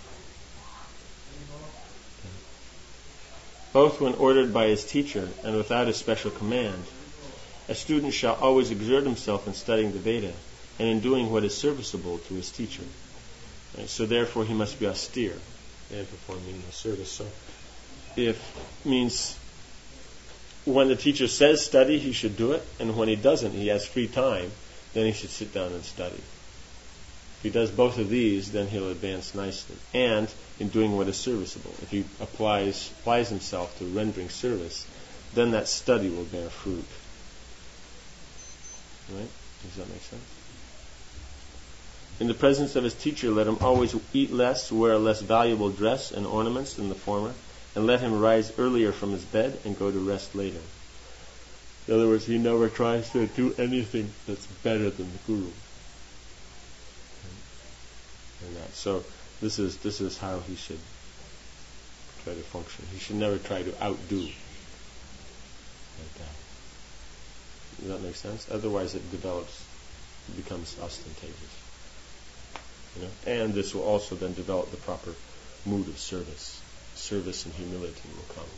Speaker 4: Both when ordered by his teacher and without his special command, a student shall always exert himself in studying the Veda and in doing what is serviceable to his teacher. Right? So therefore he must be austere and perform menial service. So means when the teacher says study, he should do it, and when he doesn't, he has free time, then he should sit down and study. If he does both of these, then he'll advance nicely. And in doing what is serviceable. If he applies himself to rendering service, then that study will bear fruit. Right?
Speaker 1: Does that make sense? In the presence of his teacher, let him always eat less, wear a less valuable dress and ornaments than the former, and let him rise earlier from his bed and go to rest later. In other words, he never tries to do anything that's better than the Guru. And that. So this is how he should try to function. He should never try to outdo. Like that. Does that make sense? Otherwise it becomes ostentatious. And this will also then develop the proper mood of service. Service and humility will come.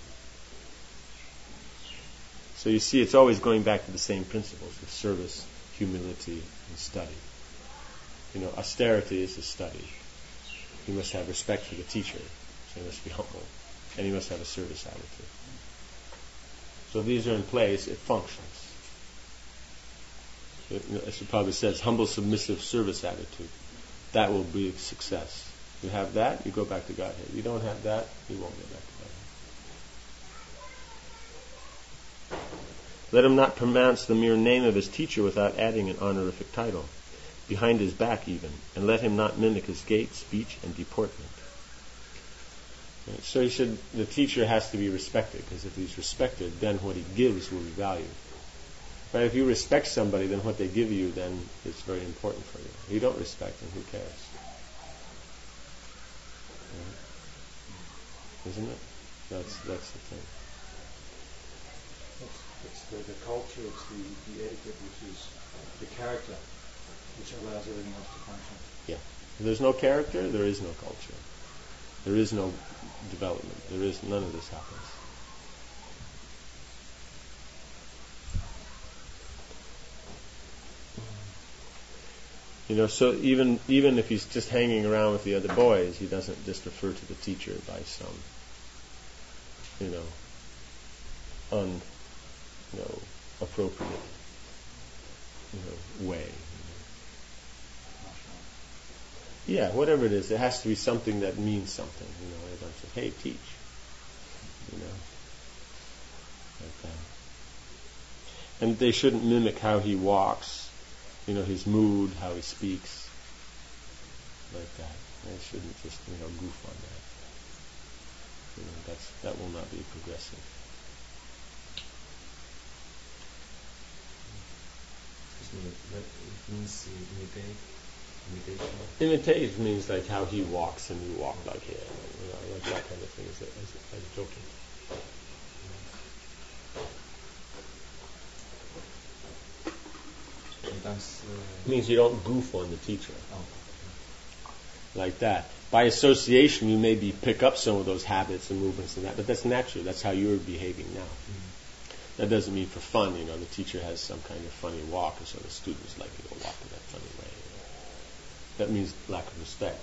Speaker 1: So you see, it's always going back to the same principles of service, humility, and study. Austerity is a study. You must have respect for the teacher, so you must be humble, and you must have a service attitude. So if these are in place, it functions. As Prabhupada says, humble, submissive service attitude. That will be a success. You have that, you go back to Godhead. You don't have that, you won't get back to Godhead. Let him not pronounce the mere name of his teacher without adding an honorific title, behind his back even, and let him not mimic his gait, speech, and deportment. Right? So the teacher has to be respected, because if he's respected, then what he gives will be valued. But if you respect somebody, then what they give you, then it's very important for you. If you don't respect them, who cares? Right? Isn't it? That's the thing.
Speaker 2: It's the culture, it's the etiquette, which is the character, which allows everything else to function.
Speaker 1: Yeah. If there's no character, there is no culture. There is no development. None of this happens. So even if he's just hanging around with the other boys, he doesn't just refer to the teacher by some, appropriate, way. Yeah, whatever it is, it has to be something that means something. A bunch of, hey, teach. Like that. And they shouldn't mimic how he walks. His mood, how he speaks, like that. They shouldn't just, goof on that. That will not be progressive.
Speaker 3: That means imitation.
Speaker 1: Imitate means like how he walks and you walk like him, like that kind of thing as joking. It means you don't goof on the teacher. Like that. By association, you maybe pick up some of those habits and movements and that, but that's natural. That's how you're behaving now. That doesn't mean for fun, the teacher has some kind of funny walk, and so the students like to go walk in that funny way. That means lack of respect,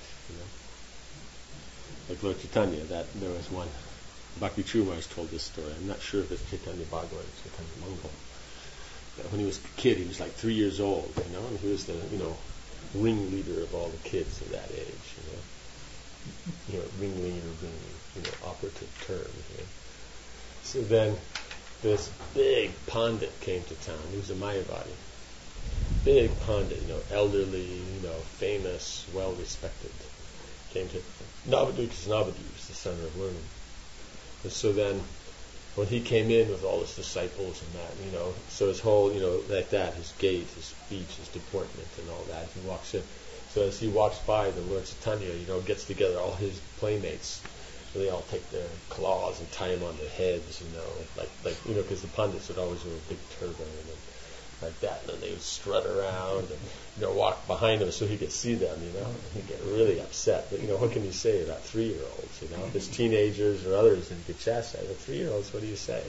Speaker 1: Like Lord Chaitanya, that there was one, Bhakti Chumars told this story. I'm not sure if it's Chaitanya Bhagavan or Chaitanya Mangal. When he was a kid, he was like 3 years old, and he was the, ringleader of all the kids of that age, ringleader being, operative term. So then this big pandit came to town. He was a Mayavadi. Big pandit, elderly, famous, well-respected. Came to Navadvip, because Navadvip is the center of learning. And so then, when he came in with all his disciples and that, so his whole, like that, his gait, his speech, his deportment and all that, he walks in. So as he walks by, the Lord Chaitanya, gets together all his playmates, and they all take their claws and tie them on their heads, because the pandits would always wear a big turban and like that, and then they would strut around and, walk behind him so he could see them, He'd get really upset. But, what can you say about 3-year-olds, If it's teenagers or others, then you could chastise. But 3-year-olds, what do you say?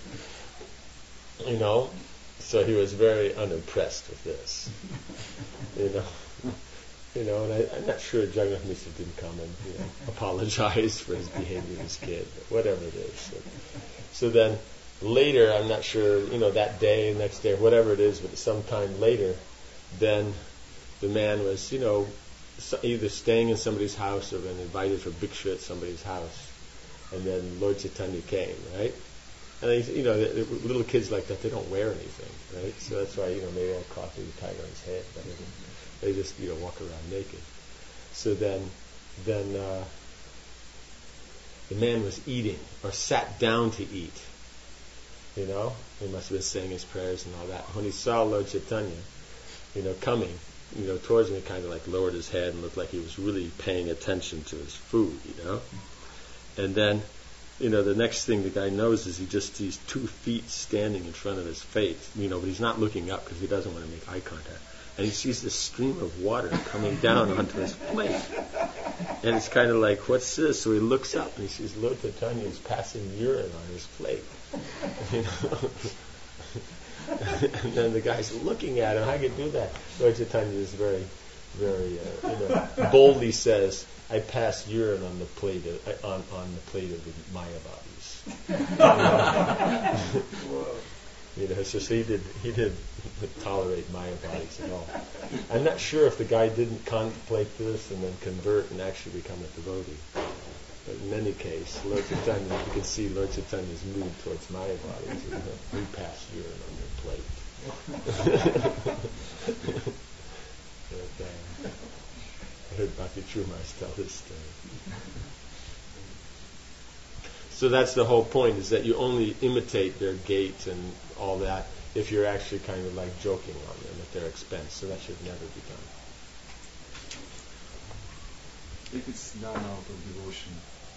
Speaker 1: So he was very unimpressed with this, and I'm not sure Jagannath Mishra didn't come and, apologize for his behavior as a kid, but whatever it is. So then, later, I'm not sure, that day, next day, whatever it is, but sometime later, then the man was, either staying in somebody's house or been invited for bhiksha at somebody's house. And then Lord Chaitanya came, right? And little kids like that, they don't wear anything, right? So that's why maybe I'll copy the tiger on his head, but they just walk around naked. So then the man was eating or sat down to eat. He must have been saying his prayers and all that. When he saw Lord Chaitanya, coming, towards him, he kind of like lowered his head and looked like he was really paying attention to his food, And then, the next thing the guy knows is he just sees 2 feet standing in front of his face, but he's not looking up because he doesn't want to make eye contact. And he sees this stream of water coming down onto his plate. And it's kind of like, what's this? So he looks up and he sees Lord Chaitanya is passing urine on his plate. And then the guy's looking at him. How can you do that? Lord Chaitanya is very, very, boldly says, "I passed urine on the plate of the Maya bodies." So he did tolerate Maya bodies at all. I'm not sure if the guy didn't contemplate this and then convert and actually become a devotee. But in any case, Lord Chaitanya, you can see Lord Chaitanya's mood towards Maya bodies. We pass urine on their plate. But, I heard Bhakti Trumas tell this story. So that's the whole point, is that you only imitate their gait and all that if you're actually kind of like joking on them at their expense. So that should never be done.
Speaker 3: If it's done out of devotion.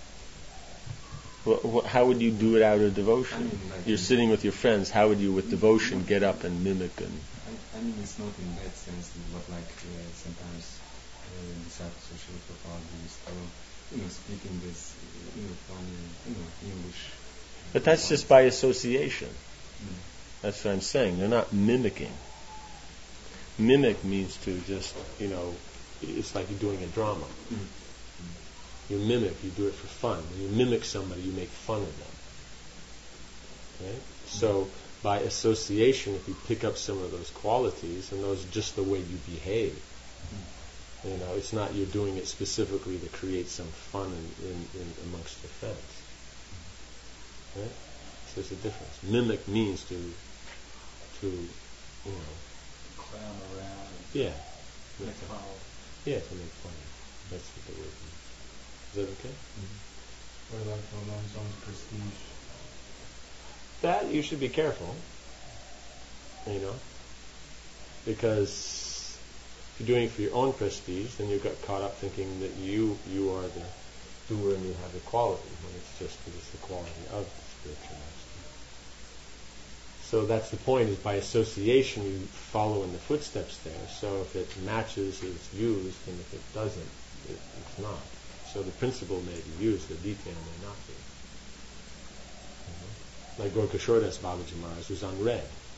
Speaker 4: How would you do it out of devotion?
Speaker 3: Like
Speaker 4: you're sitting with your friends. How would you, with devotion, get up and mimic and?
Speaker 3: It's not in that sense, but sometimes disciples of Srila Prabhupada used to, speaking this, funny, English.
Speaker 4: But that's just by association. That's what I'm saying. They're not mimicking. Mimic means to just, it's like you're doing a drama. You mimic, you do it for fun. When you mimic somebody, you make fun of them. Right? So by association, if you pick up some of those qualities, and those are just the way you behave, it's not you're doing it specifically to create some fun in amongst your friends. Right? So there's a difference. Mimic means to
Speaker 2: clown around.
Speaker 1: Yeah.
Speaker 2: Make fun.
Speaker 1: Yeah, to make fun. That's what the word means. Is that okay?
Speaker 3: Or like for one's own prestige.
Speaker 1: That you should be careful. Because if you're doing it for your own prestige, then you got caught up thinking that you are the doer and you have the quality, when it's just because it's the quality of the spiritual master. So that's the point, is by association you follow in the footsteps there. So if it matches its views, and if it doesn't, it's not. So the principle may be used, the detail may not be. Like Gorkashordas Babaji Maharaj was unread.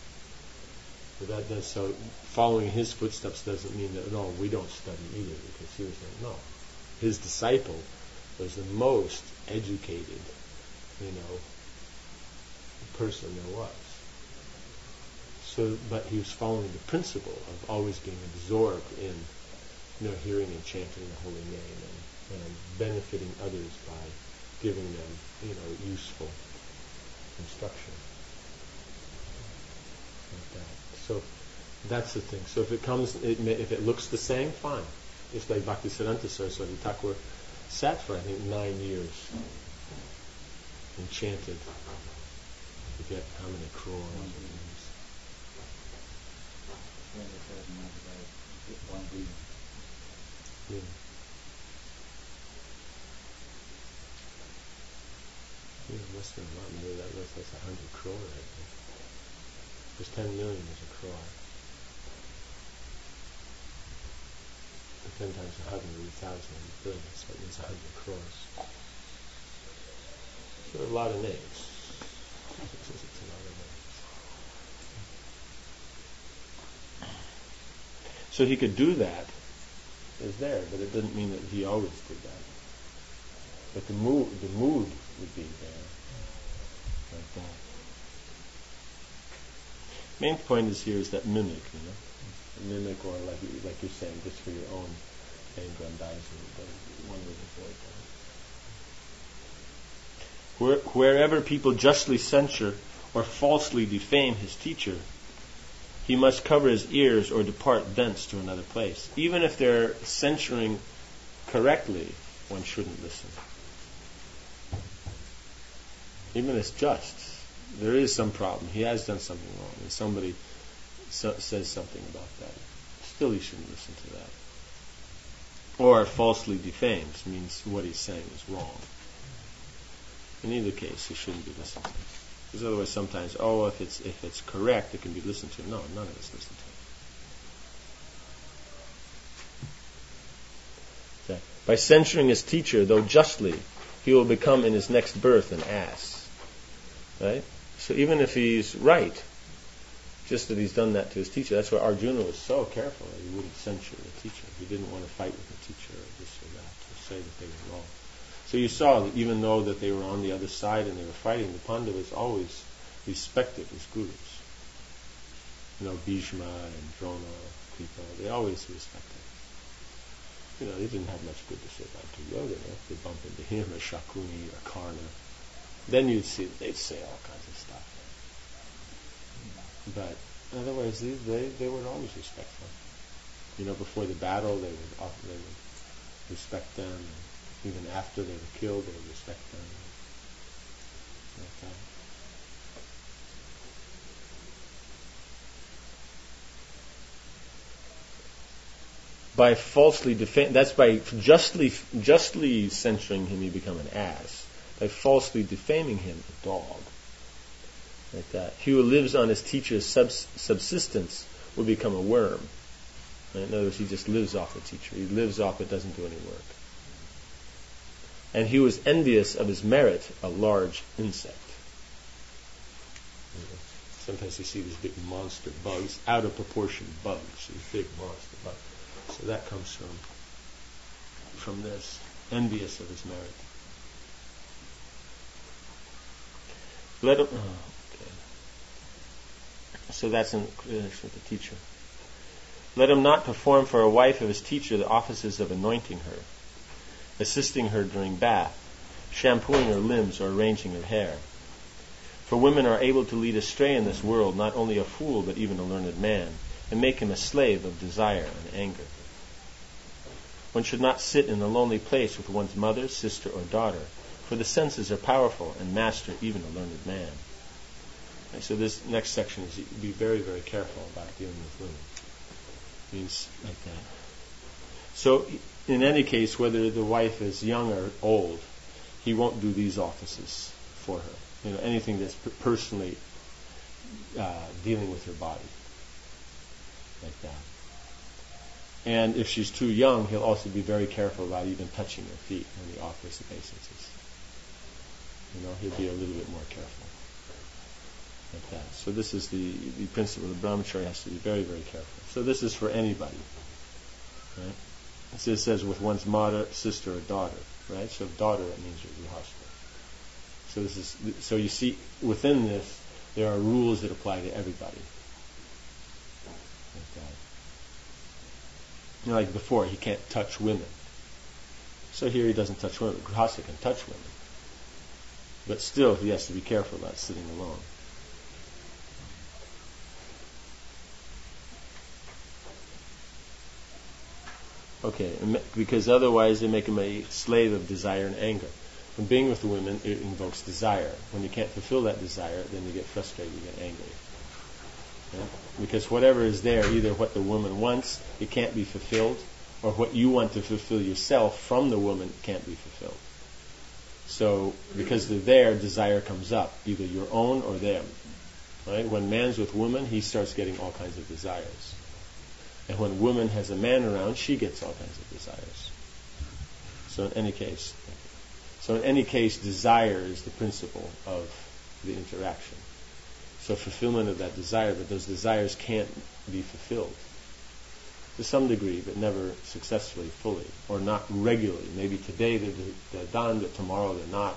Speaker 1: So following his footsteps doesn't mean that, no, we don't study either, because he was like, no. His disciple was the most educated, person there was. So, but he was following the principle of always being absorbed in, hearing and chanting the holy name and benefiting others by giving them, useful instruction. Like that. So that's the thing. So if it comes, if it looks the same, fine. It's like Bhaktisiddhanta Saraswati Thakur sat for, I think, 9 years and chanted. I forget how many crores. Yeah. Must have been a lot. Maybe that's 100 crore, I think. Because 10 million is a crore. 10 times 100 is 1,000 billion, so it means 100 crores. So a lot of names. It's a lot of names. So he could do that, is there, but it doesn't mean that he always did that. But the mood would be there, like that. Main point is that mimic, mimic, or like you're saying, just for your own aggrandizement. One would avoid
Speaker 4: Wherever people justly censure or falsely defame his teacher, he must cover his ears or depart thence to another place. Even if they're censuring correctly, one shouldn't listen. Even if it's just, there is some problem. He has done something wrong, and somebody says something about that. Still, he shouldn't listen to that. Or falsely defames, means what he's saying is wrong. In either case, he shouldn't be listened to. Because otherwise, sometimes, if it's correct, it can be listened to. No, none of us listen to it. Okay. By censuring his teacher, though justly, he will become in his next birth an ass. Right? So even if he's right, just that he's done that to his teacher, that's why Arjuna was so careful that he wouldn't censure the teacher. He didn't want to fight with the teacher or this or that, to say that they were wrong. So you saw that even though that they were on the other side and they were fighting, the Pandavas always respected his gurus. Bhishma and Drona, Kripa, they always respected. They didn't have much good to say about Duryodhana. If they bump into him or Shakuni or Karna, then you'd see they'd say all kinds of stuff. But otherwise, they were always respectful. Before the battle, they would respect them. And even after they were killed, they would respect them. Like that. By falsely that's by justly censuring him, you become an ass. By falsely defaming him, a dog. Like that. He who lives on his teacher's subsistence will become a worm. Right? In other words, he just lives off the teacher. He lives off it, doesn't do any work. And he who is envious of his merit, a large insect. Sometimes you see these big monster bugs, out of proportion bugs, these big monster bugs. So that comes from this, envious of his merit. So that's in connection with the teacher. Let him not perform for a wife of his teacher the offices of anointing her, assisting her during bath, shampooing her limbs, or arranging her hair. For women are able to lead astray in this world not only a fool but even a learned man, and make him a slave of desire and anger. One should not sit in a lonely place with one's mother, sister, or daughter, for the senses are powerful and master even a learned man. Okay, so this next section is be very, very careful about dealing with women. Means like that. So in any case, whether the wife is young or old, he won't do these offices for her. Anything that's personally dealing with her body. Like that. And if she's too young, he'll also be very careful about even touching her feet when he offers obeisances. He'll be a little bit more careful. Like that. So this is the principle. The brahmachari has to be very, very careful. So this is for anybody. Right? So it says with one's mother, sister, or daughter. Right? So daughter, it means your husband. So you see, within this, there are rules that apply to everybody. Like that. Like before, he can't touch women. So here he doesn't touch women. Grihastha can touch women. But still, he has to be careful about sitting alone. Okay, because otherwise they make him a slave of desire and anger. When being with the women, it invokes desire. When you can't fulfill that desire, then you get frustrated, you get angry. Yeah? Because whatever is there, either what the woman wants, it can't be fulfilled, or what you want to fulfill yourself from the woman can't be fulfilled. So, because they're there, desire comes up, either your own or them. Right? When man's with woman, he starts getting all kinds of desires. And when woman has a man around, she gets all kinds of desires. So in any case, desire is the principle of the interaction. So fulfillment of that desire, but those desires can't be fulfilled. To some degree, but never successfully, fully, or not regularly. Maybe today they're done, but tomorrow they're not.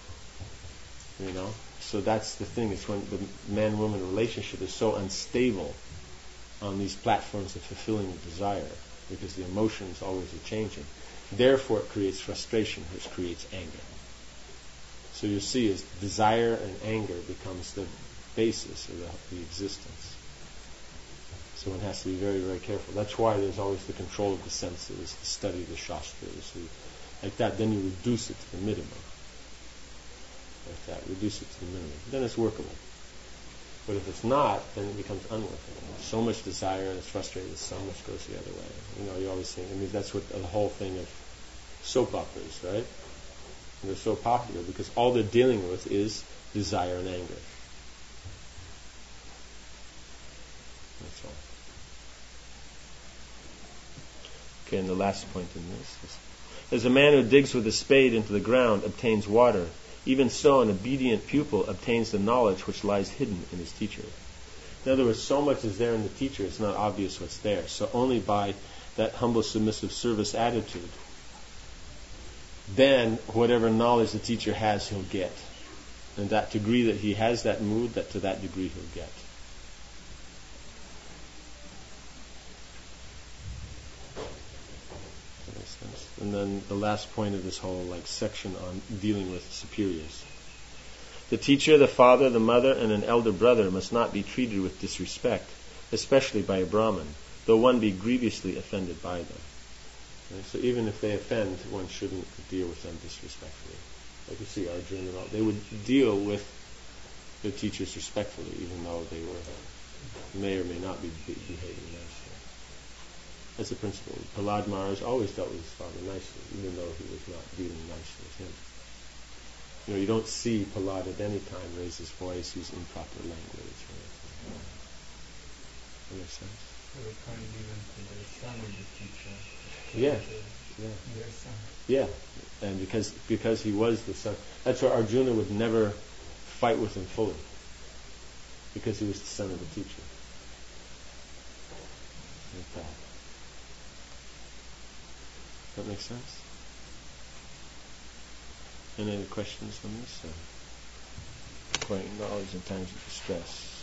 Speaker 4: So that's the thing. It's when the man-woman relationship is so unstable on these platforms of fulfilling the desire, because the emotions always are changing. Therefore, it creates frustration, which creates anger.
Speaker 1: So you see, is desire and anger becomes the basis of the existence. So one has to be very, very careful. That's why there's always the control of the senses, the study of the shastras, like that. Then you reduce it to the minimum. Like that, reduce it to the minimum. Then it's workable. But if it's not, then it becomes unworkable. So much desire and it's frustrated, so much goes the other way. You always think, that's what the whole thing of soap operas, right? And they're so popular because all they're dealing with is desire and anger. That's all. Okay, and the last point in this is, as a man who digs with a spade into the ground obtains water, even so an obedient pupil obtains the knowledge which lies hidden in his teacher. In other words, so much is there in the teacher, it's not obvious what's there. So only by that humble, submissive service attitude, then whatever knowledge the teacher has, he'll get. And that degree that he has that mood, that to that degree he'll get. That makes sense. And then the last point of this whole section on dealing with superiors. The teacher, the father, the mother, and an elder brother must not be treated with disrespect, especially by a Brahmin, though one be grievously offended by them. Okay? So even if they offend, one shouldn't deal with them disrespectfully. Like you see Arjuna and all, they would deal with the teachers respectfully, even though they may or may not be behaving nicely. That's the principle. Prahlad Maharaj always dealt with his father nicely, even though he was not dealing nicely with him. You don't see Prahlad at any time raise his voice, use improper language. That makes sense?
Speaker 3: They were kind even to their son of the teacher.
Speaker 1: Yeah.
Speaker 3: Their son.
Speaker 1: Yeah, and because he was the son. That's why Arjuna would never fight with him fully, because he was the son of the teacher. Like that. That makes sense? Any other questions on this? Acquiring knowledge in times of distress.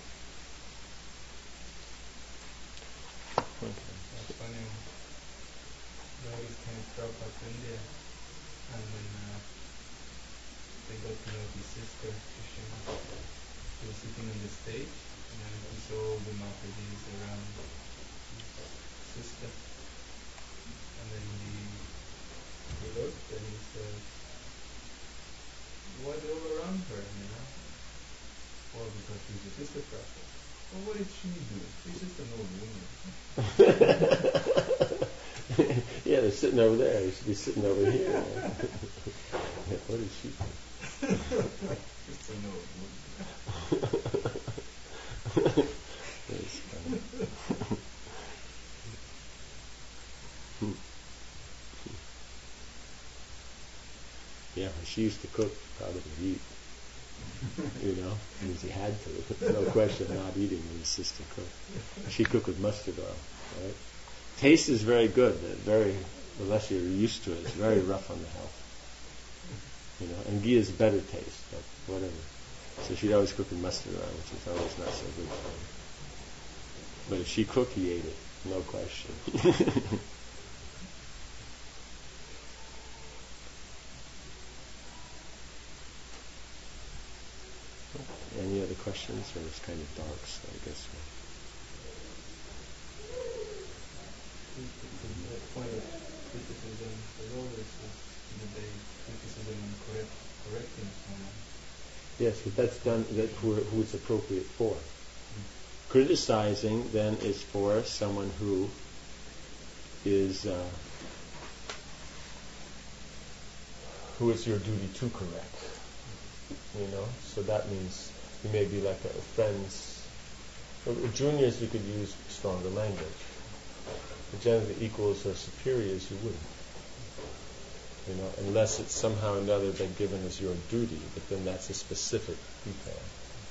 Speaker 1: Okay.
Speaker 3: That's funny. Nobody's kind of Prabhupada to India, and when they got to know his sister, Krishna, he was sitting on the stage, and then he saw all the Mataji's around his sister, and then he looked and he said, "Why they all around her, Well, because she's a sister Prabhupada. Well, what did she do? She's just an old woman."
Speaker 1: Yeah, they're sitting over there. They should be sitting over here. What did she do?
Speaker 3: Just an old woman.
Speaker 1: That's funny. Yeah, when she used to cook, probably would eat. Because he had to. No question, not eating when his sister cooked. She cooked with mustard oil, right? Taste is very good, unless you're used to it, it's very rough on the health. And ghee is better taste, but whatever. So she'd always cook with mustard oil, which is always not so good for him. But if she cooked, he ate it, no question. Any other questions? Or it's kind of dark, so I guess
Speaker 3: The point of criticism for always is criticism and correcting someone.
Speaker 1: yes, but that's who it's appropriate for. Criticizing then is for someone who is your duty to correct. So that means you may be like a friend's. With juniors, you could use stronger language. But generally, equals or superiors, you wouldn't. Unless it's somehow or another been given as your duty, but then that's a specific detail.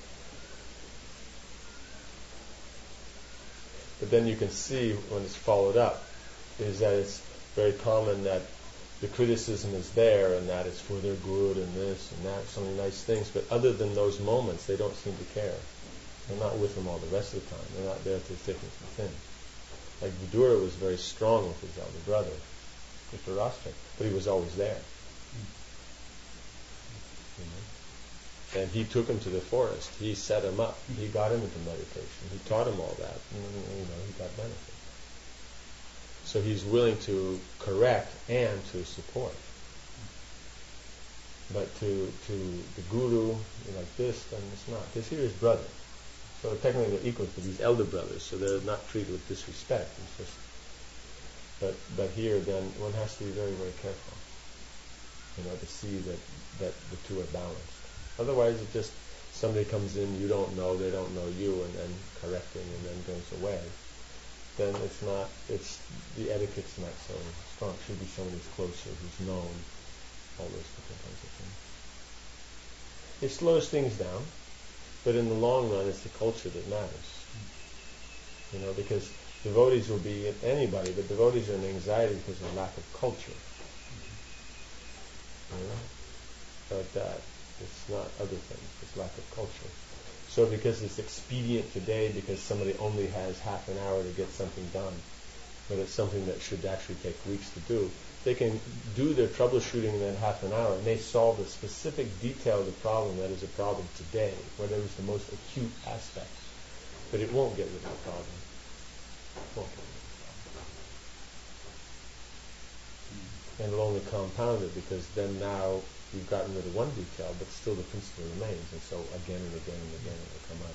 Speaker 1: But then you can see when it's followed up, is that it's very common that the criticism is there and that it's for their good and this and that, so many nice things, but other than those moments, they don't seem to care. They're not with them all the rest of the time. They're not there through thick and through thin. Like Vidura was very strong with his elder brother, Dhritarashtra, but he was always there. And he took him to the forest. He set him up. He got him into meditation. He taught him all that. And, he got benefit. So he's willing to correct and to support. But to the guru like this, then it's not. Because here is brother. So technically they're equal to these elder brothers. So they're not treated with disrespect. It's just. But here, then one has to be very, very careful. To see that the two are balanced. Otherwise, it's just somebody comes in, you don't know, they don't know you, and then correcting, and then goes away. Then the etiquette's not so strong. It should be someone who's closer, who's known, all those different kinds of things. It slows things down, but in the long run, it's the culture that matters. Because devotees will be anybody, but devotees are in anxiety because of lack of culture. But it's not other things, it's lack of culture. So because it's expedient today, because somebody only has half an hour to get something done, but it's something that should actually take weeks to do, they can do their troubleshooting in that half an hour, and they solve a specific detail of the problem that is a problem today, whatever is the most acute aspect. But it won't get rid of the problem. It won't get rid of the problem. And it'll only compound it, because then now you've gotten rid of one detail, but still the principle remains, and so again and again and again it will come up.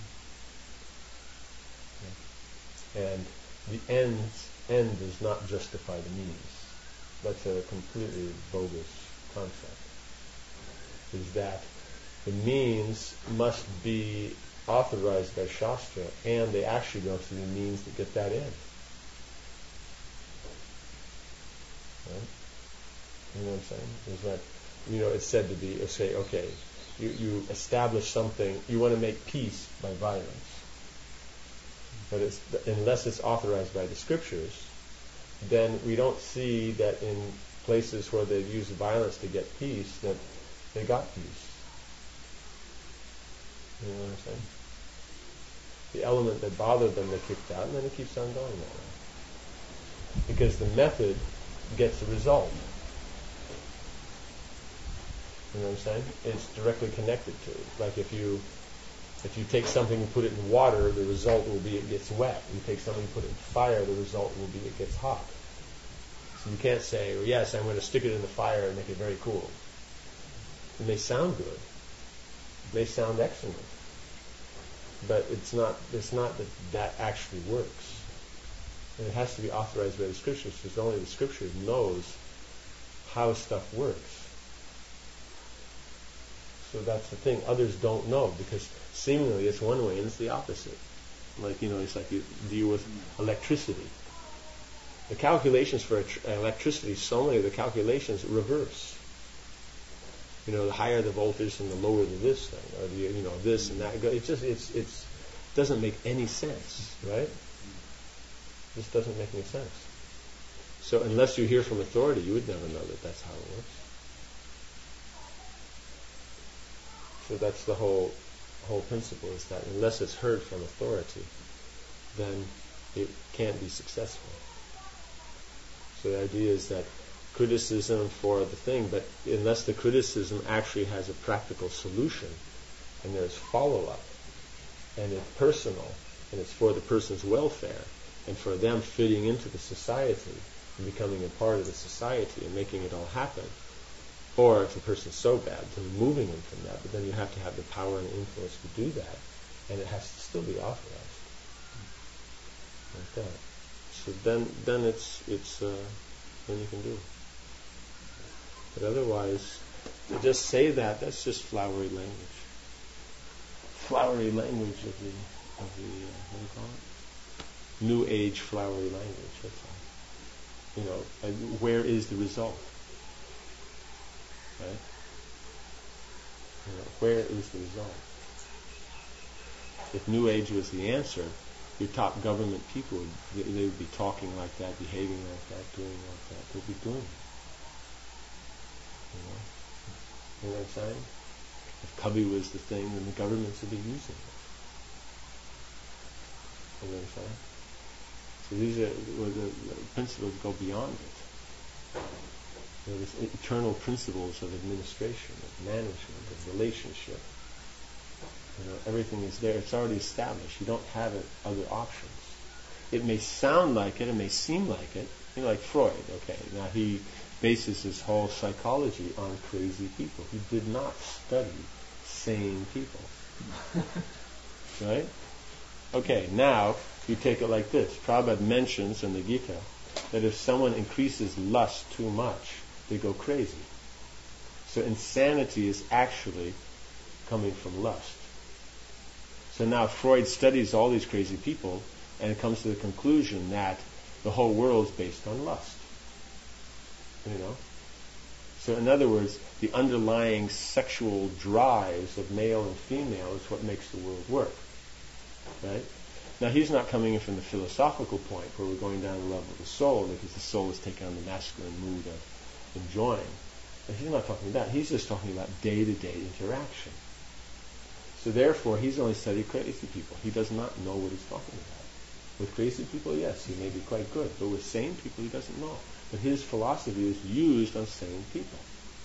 Speaker 1: Okay. And the end does not justify the means. That's a completely bogus concept. Is that the means must be authorized by Shastra, and they actually go through the means to get that end. Right? You know what I'm saying? Is that it's said to be, okay, you establish something, you want to make peace by violence. But unless it's authorized by the scriptures, then we don't see that in places where they've used violence to get peace, that they got peace. You know what I'm saying? The element that bothered them, they kicked out, and then it keeps on going that way. Because the method gets the result. You know what I'm saying? It's directly connected to it. Like if you take something and put it in water, the result will be it gets wet. You take something and put it in fire, the result will be it gets hot. So you can't say, well, yes, I'm going to stick it in the fire and make it very cool. It may sound good. It may sound excellent. But it's not that actually works. And it has to be authorized by the scriptures, because only the scripture knows how stuff works. So that's the thing. Others don't know, because seemingly it's one way and it's the opposite. Like, it's like you deal with electricity. The calculations for electricity, so many of the calculations reverse. The higher the voltage and the lower the this thing, or the this and that. It doesn't make any sense, right? This doesn't make any sense. So unless you hear from authority, you would never know that that's how it works. So that's the whole principle, is that unless it's heard from authority, then it can't be successful. So the idea is that criticism for the thing, but unless the criticism actually has a practical solution, and there's follow-up, and it's personal, and it's for the person's welfare, and for them fitting into the society, and becoming a part of the society, and making it all happen, or if the person's so bad, to removing them from that, but then you have to have the power and influence to do that, and it has to still be authorized. Like that. So then it's then you can do it. But otherwise, to just say that's just flowery language. Flowery language of the what do you call it? New Age flowery language. That's all. Where is the result? Right? Where is the result? If New Age was the answer, your top government people they would be talking like that, behaving like that, doing like that. They'd be doing it. You know what I'm saying? If Cubby was the thing, then the governments would be using it. You know what I'm saying? So these are where the principles go beyond it. These eternal principles of administration, of management, of relationship. Everything is there. It's already established. You don't have other options. It may sound like it. It may seem like it. Like Freud. Okay, now he bases his whole psychology on crazy people. He did not study sane people. Right? Okay, now you take it like this. Prabhupada mentions in the Gita that if someone increases lust too much, they go crazy. So insanity is actually coming from lust. So now Freud studies all these crazy people and comes to the conclusion that the whole world is based on lust. So in other words, the underlying sexual drives of male and female is what makes the world work. Right? Now he's not coming in from the philosophical point where we're going down to the level of the soul because the soul is taking on the masculine mood of enjoying. But he's not talking about that. He's just talking about day-to-day interaction. So therefore, he's only studying crazy people. He does not know what he's talking about. With crazy people, yes, he may be quite good. But with sane people, he doesn't know. But his philosophy is used on sane people.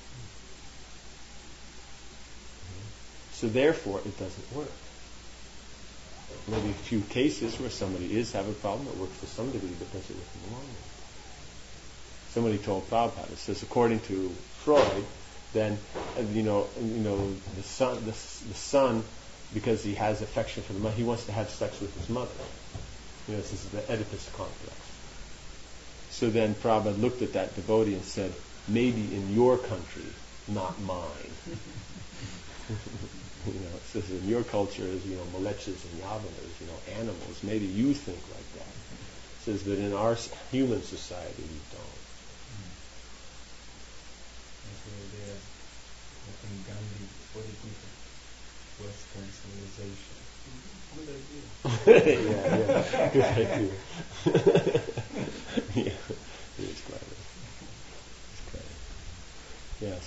Speaker 1: So therefore, it doesn't work. Maybe a few cases where somebody is having a problem, it works to some degree, but does it work in the long run? Somebody told Prabhupada, it says, according to Freud, then the son, because he has affection for the mother, he wants to have sex with his mother. This is the Oedipus complex. So then Prabhupada looked at that devotee and said, maybe in your country, not mine. It says in your culture is, malechas and yavanas, animals. Maybe you think like that. It says that in our human society, we don't.
Speaker 3: That's the idea of Gandhi, 40 people, Western civilization.
Speaker 1: Good idea. Good idea. Yeah, it's clever. It's clever. Yeah.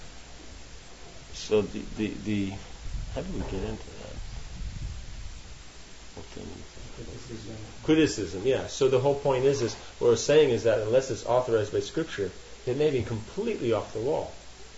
Speaker 1: So the how do we get into that? Criticism. Yeah. So the whole point is what we're saying is that unless it's authorized by Scripture, it may be completely off the wall.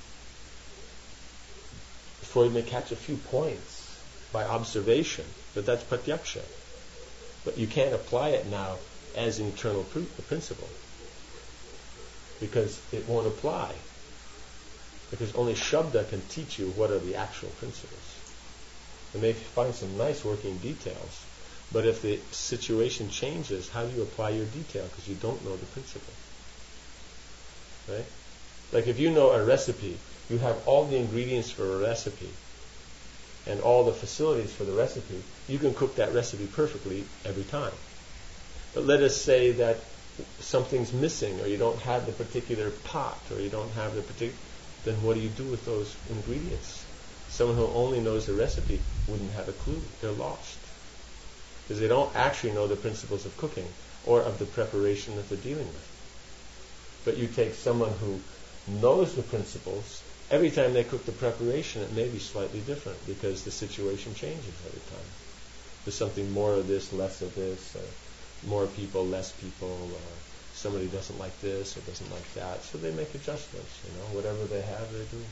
Speaker 1: Freud may catch a few points by observation, but that's pratyaksha. But you can't apply it now as an eternal principle because it won't apply. Because only Shabda can teach you what are the actual principles. You may find some nice working details, but if the situation changes, how do you apply your detail? Because you don't know the principle. Right? Like if you know a recipe, you have all the ingredients for a recipe and all the facilities for the recipe, you can cook that recipe perfectly every time. But let us say that something's missing, or you don't have the particular pot, or you don't have the particular... Then what do you do with those ingredients? Someone who only knows the recipe wouldn't have a clue. They're lost. Because they don't actually know the principles of cooking or of the preparation that they're dealing with. But you take someone who knows the principles, every time they cook the preparation, it may be slightly different because the situation changes every time. There's something more of this, less of this, more people, less people, somebody doesn't like this or doesn't like that, so they make adjustments, whatever they have, they do.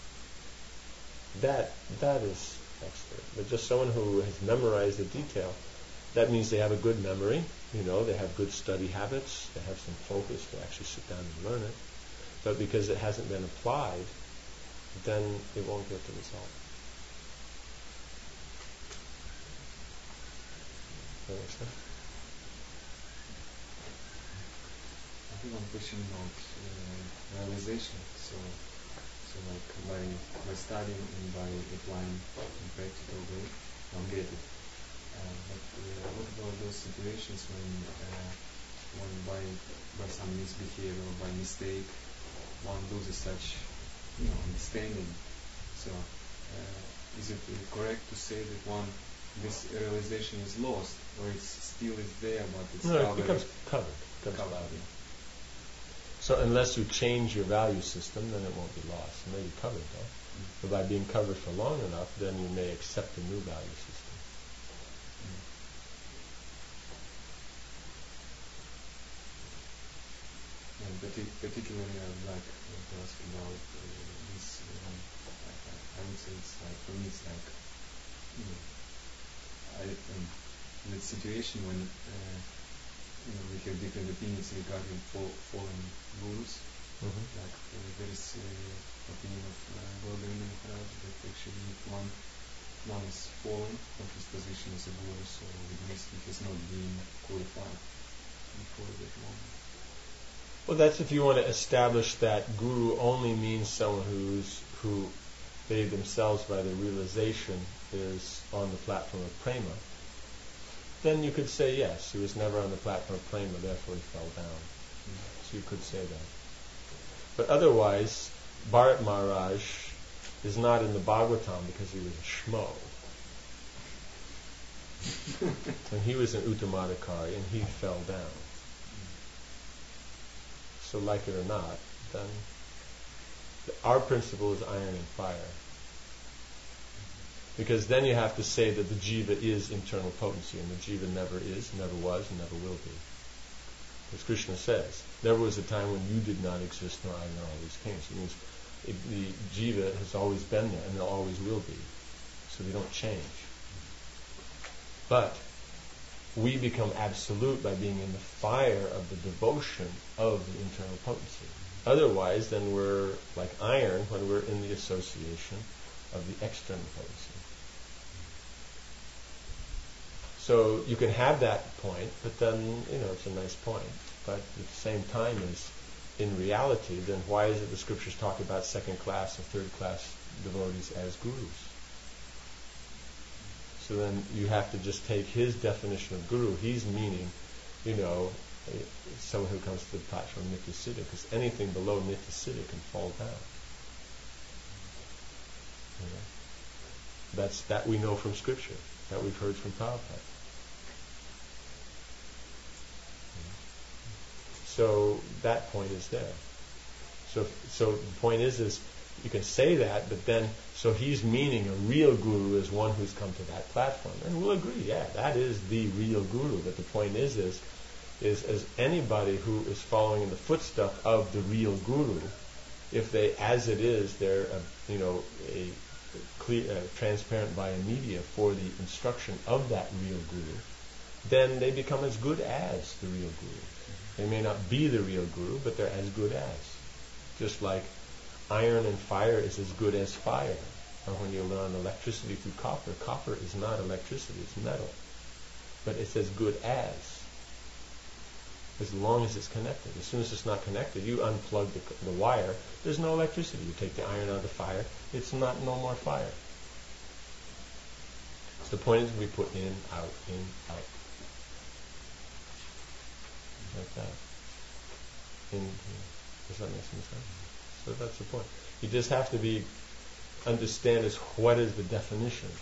Speaker 1: That is expert. But just someone who has memorized the detail, that means they have a good memory, they have good study habits, they have some focus to actually sit down and learn it. But because it hasn't been applied, then it won't get the result. Does that make sense?
Speaker 3: I think one question about realization. So like by studying and by applying in practical way, one get it. But what about those situations when by some misbehavior or by mistake one loses such understanding? So is it correct to say that this realization is lost, or it's still is there, but it's
Speaker 1: it becomes covered. So unless you change your value system, then it won't be lost. It may be covered, though. But by being covered for long enough, then you may accept a new value system.
Speaker 3: particularly I would like to ask about this. I would say it's like, for me, it's like, you know, in a situation when we have different opinions regarding fallen gurus. Like there is opinion of Gaudiya Maharaj that actually one is fallen from his position as a guru, so it means he has not been qualified before that moment.
Speaker 1: Well, that's if you want to establish that guru only means someone who they themselves, by their realization, is on the platform of prema. Then you could say yes, he was never on the platform of prema, therefore he fell down. So you could say that. But otherwise, Bharat Maharaj is not in the Bhagavatam because he was a schmo. And he was an Uttamadhikari and he fell down. So like it or not, then our principle is iron and fire. Because then you have to say that the jiva is internal potency, and the jiva never is, never was, and never will be. As Krishna says, never was a time when you did not exist, nor I, nor always came. So it means the jiva has always been there, and there always will be. So they don't change. But we become absolute by being in the fire of the devotion of the internal potency. Otherwise, then we're like iron when we're in the association of the external potency. So you can have that point, but then, it's a nice point. But at the same time, is in reality, then why is it the scriptures talk about second class and third class devotees as gurus? So then you have to just take his definition of guru. He's meaning, someone who comes to the platform of Nitya Siddha, because anything below Nitya Siddha can fall down. That we know from scripture, that we've heard from Prabhupada. So that point is there. So the point is you can say that, but then, so he's meaning a real guru is one who's come to that platform. And we'll agree, yeah, that is the real guru. But the point is as anybody who is following in the footsteps of the real guru, if they, as it is, they're, a clear, transparent via media for the instruction of that real guru, then they become as good as the real guru. They may not be the real guru, but they're as good as. Just like iron and fire is as good as fire. And when you learn electricity through copper is not electricity, it's metal. But it's as good as long as it's connected. As soon as it's not connected, you unplug the wire, there's no electricity. You take the iron out of the fire, it's no more fire. So the point is we put in, out, like that. Does that make some sense? So that's the point. You just have to understand what is the definitions.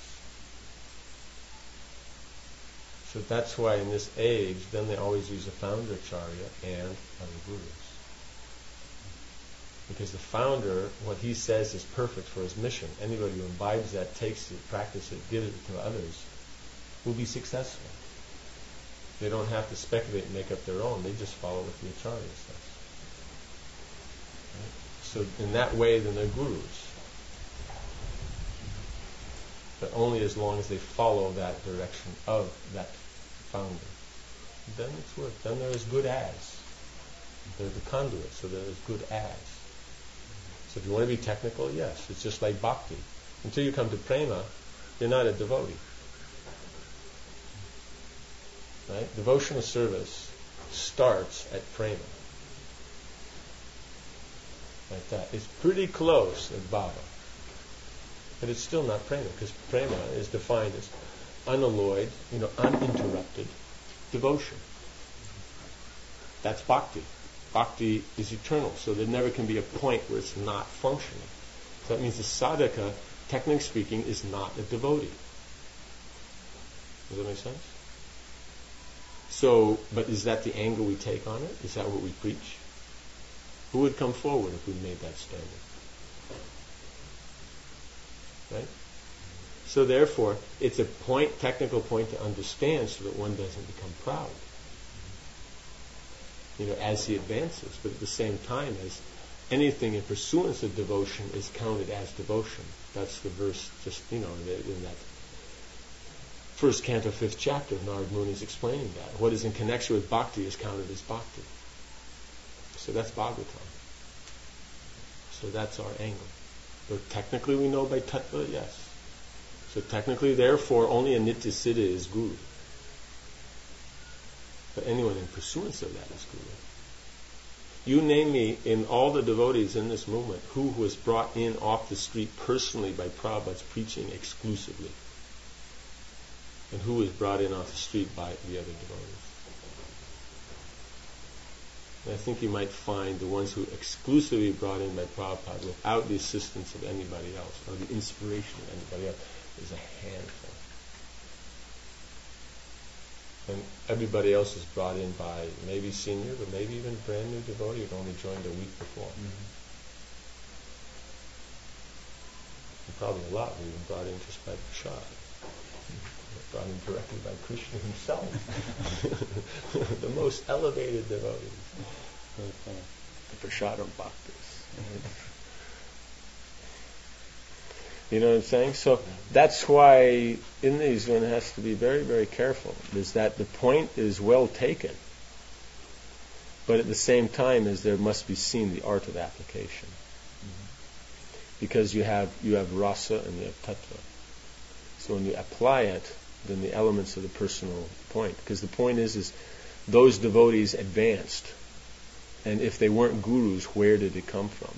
Speaker 1: So that's why in this age, then they always use a founder acharya and other gurus. Because the founder, what he says is perfect for his mission. Anybody who imbibes that, takes it, practices it, gives it to others, will be successful. They don't have to speculate and make up their own. They just follow what the acharya says. Right? So in that way, then they're gurus. But only as long as they follow that direction of that founder. Then it's work. Then they're as good as. They're the conduit, so they're as good as. So if you want to be technical, yes, it's just like bhakti. Until you come to prema, you're not a devotee. Right? Devotional service starts at prema. Like that. It's pretty close at bhava. But it's still not prema, because prema is defined as unalloyed, uninterrupted devotion. That's bhakti. Bhakti is eternal, so there never can be a point where it's not functioning. So that means the sadhaka, technically speaking, is not a devotee. Does that make sense? So, but is that the angle we take on it? Is that what we preach? Who would come forward if we made that statement? Right? So therefore, it's a technical point to understand so that one doesn't become proud. as he advances. But at the same time, as anything in pursuance of devotion is counted as devotion. That's the verse just, in that first canto, 5th chapter, Narad Muni is explaining that. What is in connection with bhakti is counted as bhakti. So that's Bhagavatam. So that's our angle. But technically we know by tattva, yes. So technically, therefore, only a Nitya Siddha is Guru. But anyone in pursuance of that is Guru. You name me, in all the devotees in this movement, who was brought in off the street personally by Prabhupada's preaching exclusively. And who was brought in off the street by the other devotees. And I think you might find the ones who exclusively brought in by Prabhupada without the assistance of anybody else, or the inspiration of anybody else, is a handful. And everybody else is brought in by maybe senior, but maybe even brand new devotee who'd only joined a week before.
Speaker 3: Mm-hmm.
Speaker 1: And probably a lot were even brought in just by prasad. Brought in directly by Krishna himself. The most elevated devotees. The prasadam bhaktas. You know what I'm saying? So that's why in these one has to be very, very careful. Is that the point is well taken, but at the same time is there must be seen the art of application. Because you have rasa and you have tattva. So when you apply it, then the elements of the personal point. Because the point is those devotees advanced. And if they weren't gurus, where did it come from?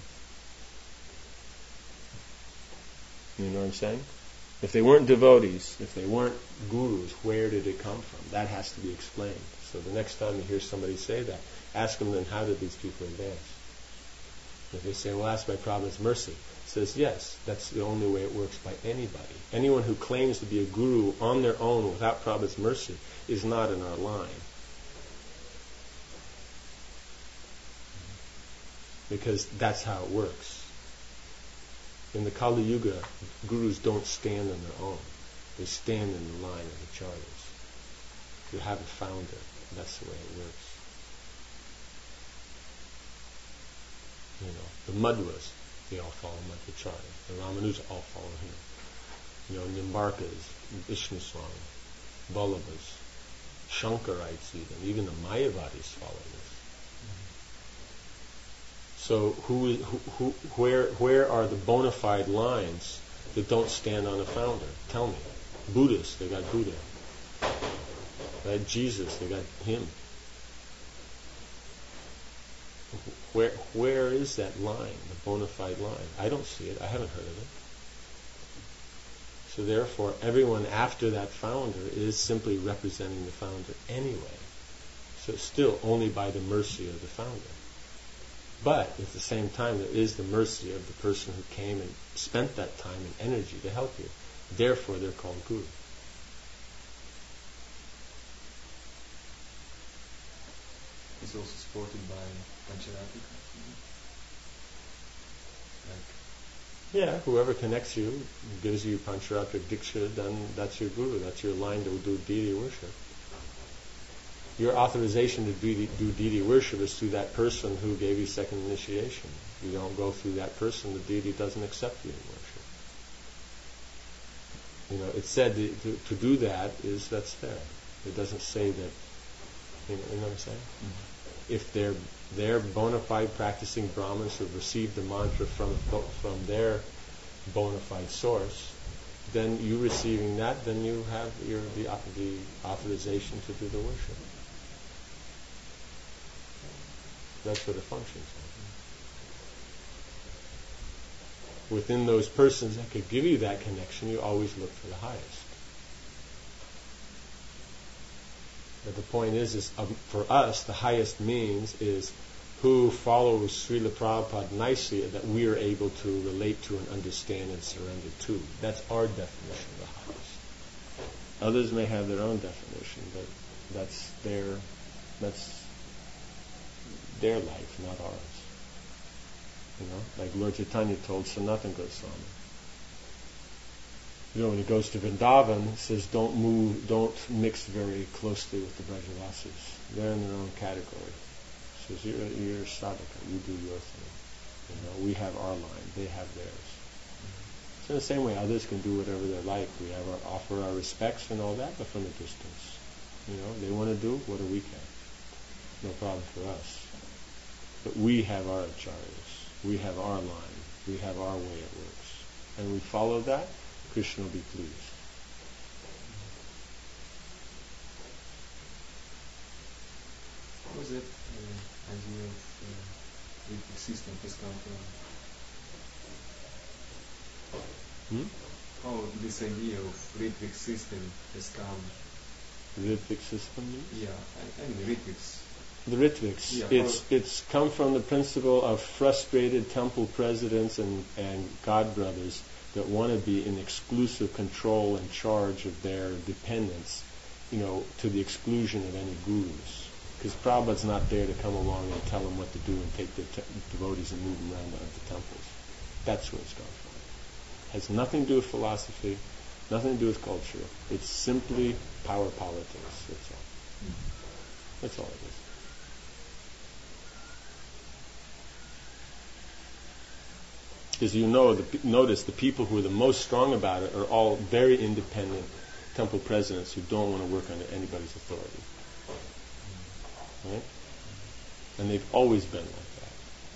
Speaker 1: You know what I'm saying? If they weren't devotees, if they weren't gurus, where did it come from? That has to be explained. So the next time you hear somebody say that, ask them then, how did these people advance? If they say, well, ask by Prabhupada's mercy. Says, yes, that's the only way it works by anybody. Anyone who claims to be a guru on their own without Prabhupada's mercy is not in our line. Because that's how it works. In the Kali Yuga, gurus don't stand on their own. They stand in the line of the acharyas. You have a founder. That's the way it works. The Madhvas, they all follow Madhvacharya. The Ramanuja all follow him. Nimbarkas, Vishnu Swami, Vallabhas, Shankarites even the Mayavadis follow this. So where are the bona fide lines that don't stand on a founder? Tell me. Buddhists, they got Buddha. Right? Jesus, they got him. Where is that line, the bona fide line? I don't see it. I haven't heard of it. So therefore, everyone after that founder is simply representing the founder anyway. So it's still only by the mercy of the founder. But at the same time, there is the mercy of the person who came and spent that time and energy to help you. Therefore, they're called guru.
Speaker 3: It's also supported by Pancharatika.
Speaker 1: Yeah, whoever connects you, gives you Pancharatika Diksha, then that's your guru. That's your line to do deity worship. Your authorization to do deity worship is through that person who gave you second initiation. You don't go through that person, the deity doesn't accept you in worship. It's said to do that that's there. It doesn't say that. You know what I'm saying? Mm-hmm. If they're bona fide practicing Brahmins who have received the mantra from their bona fide source, then you receiving that, then you have the authorization to do the worship. That's what it functions like. Within those persons that could give you that connection, you always look for the highest. But the point is for us, the highest means is who follows Srila Prabhupada nicely that we are able to relate to and understand and surrender to. That's our definition of the highest. Others may have their own definition, but that's their life, not ours. Like Lord Chaitanya told Sanatana Goswami. When he goes to Vrindavan, he says, don't mix very closely with the Brajavasis. They're in their own category. He says, you're sadhaka, you do your thing. We have our line, they have theirs. So in the same way, others can do whatever they like. We have offer our respects and all that, but from a distance. They want to do, what do we care? No problem for us. But we have our acharyas, we have our line, we have our way it works. And we follow that, Krishna will be pleased.
Speaker 3: How was it idea of the system has come from? How this idea of Ritvik system has come?
Speaker 1: Ritvik system means?
Speaker 3: Yeah, I mean Ritviks.
Speaker 1: The Ritviks. Yeah, it's come from the principle of frustrated temple presidents and god brothers that want to be in exclusive control and charge of their dependents, to the exclusion of any gurus. Because Prabhupada's not there to come along and tell them what to do and take the devotees and move them around the temples. That's where it's come from. It has nothing to do with philosophy, nothing to do with culture. It's simply power politics. That's all. That's all it is. Because notice the people who are the most strong about it are all very independent temple presidents who don't want to work under anybody's authority. Right? And they've always been like that.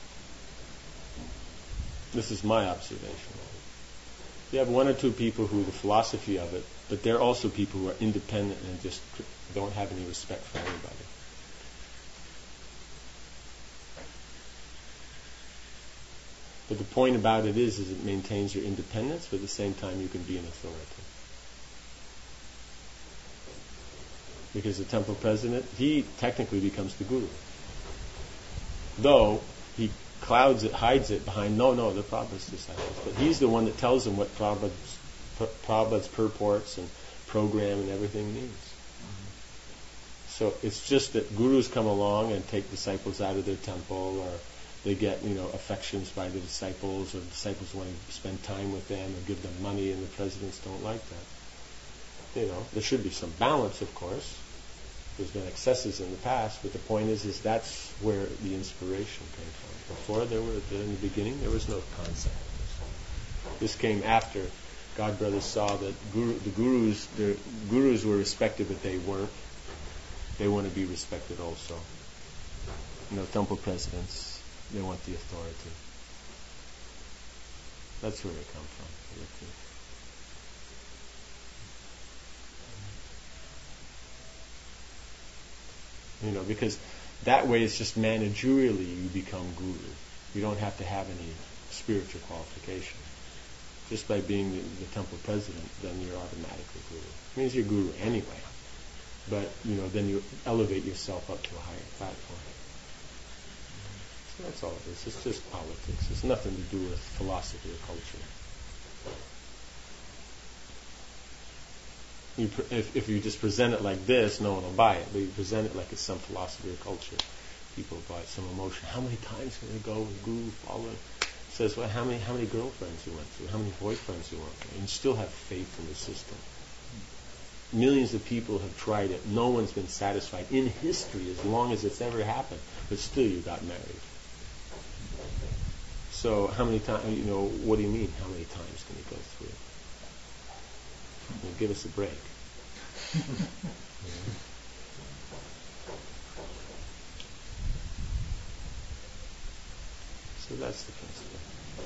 Speaker 1: This is my observation. You have one or two people who the philosophy of it, but they're also people who are independent and just don't have any respect for anybody. But the point about it is it maintains your independence, but at the same time you can be an authority. Because the temple president, he technically becomes the guru. Though he clouds it, hides it behind, no, they're Prabhupada's disciples. But he's the one that tells them what Prabhupada's purports and program and everything means. So it's just that gurus come along and take disciples out of their temple, or they get, affections by the disciples, or the disciples want to spend time with them or give them money, and the presidents don't like that. There should be some balance, of course. There's been excesses in the past, but the point is that's where the inspiration came from. Before, in the beginning, there was no concept of this. This came after God brothers saw that the gurus were respected, but they weren't. They want to be respected also. Temple presidents, they want the authority. That's where it comes from. Because that way it's just managerially you become guru. You don't have to have any spiritual qualification. Just by being the temple president, then you're automatically guru. It means you're guru anyway. But, then you elevate yourself up to a higher platform. So that's all it is. It's just politics. It's nothing to do with philosophy or culture. If you just present it like this, no one will buy it. But you present it like it's some philosophy or culture, people will buy it, some emotion. How many times can they go with guru following? Says, well, how many girlfriends you went through? How many boyfriends you went through? And you still have faith in the system. Millions of people have tried it. No one's been satisfied in history as long as it's ever happened. But still you got married. So how many times, what do you mean? How many times can you go through it? Give us a break. So that's the principle.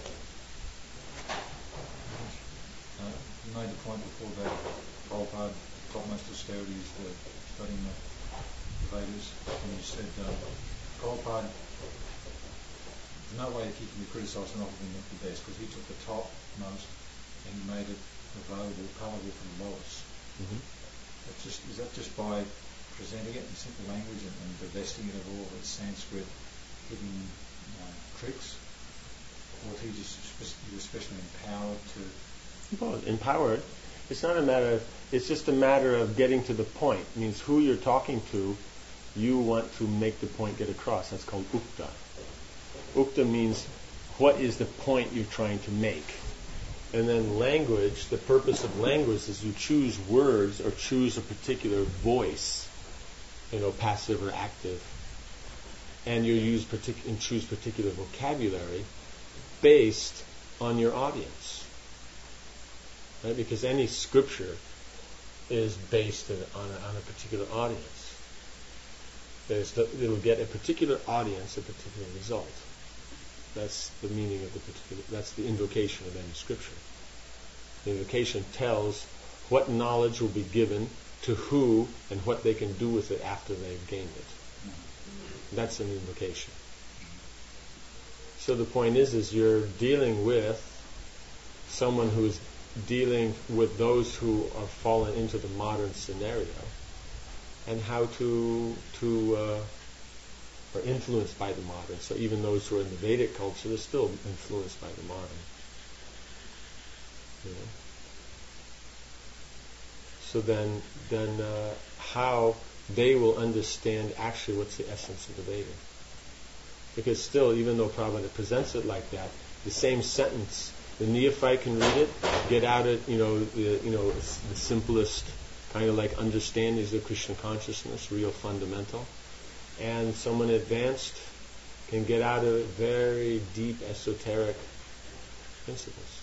Speaker 2: You made the point before that Prabhupada topmost austerity is studying the Vedas, and you said Prabhupada, there's no way that he can be criticised for not being the best, because he took the topmost and he made it available, palatable for the lowest.
Speaker 1: Mm-hmm.
Speaker 2: Is that just by presenting it in simple language and divesting it of all its Sanskrit hidden tricks? Or he was especially empowered to...
Speaker 1: Well, empowered. It's not a matter of... It's just a matter of getting to the point. It means who you're talking to, you want to make the point get across. That's called ukta. Ukta means what is the point you're trying to make. And then language, the purpose of language is you choose words or choose a particular voice, passive or active. and you choose particular vocabulary based on your audience, right? Because any scripture is based on a particular audience. It'll get a particular audience a particular result. That's the meaning of the particular. That's the invocation of any scripture. The invocation tells what knowledge will be given to who and what they can do with it after they've gained it. That's an invocation. So the point is you're dealing with someone who's dealing with those who are fallen into the modern scenario, and how to are influenced by the modern. So even those who are in the Vedic culture, they're still influenced by the modern. You know? So then how they will understand actually what's the essence of the Veda. Because still, even though Prabhupada presents it like that, the same sentence, the neophyte can read it, get out it, the simplest kind of like understandings of Krishna consciousness, real fundamental, and someone advanced can get out of it very deep esoteric principles.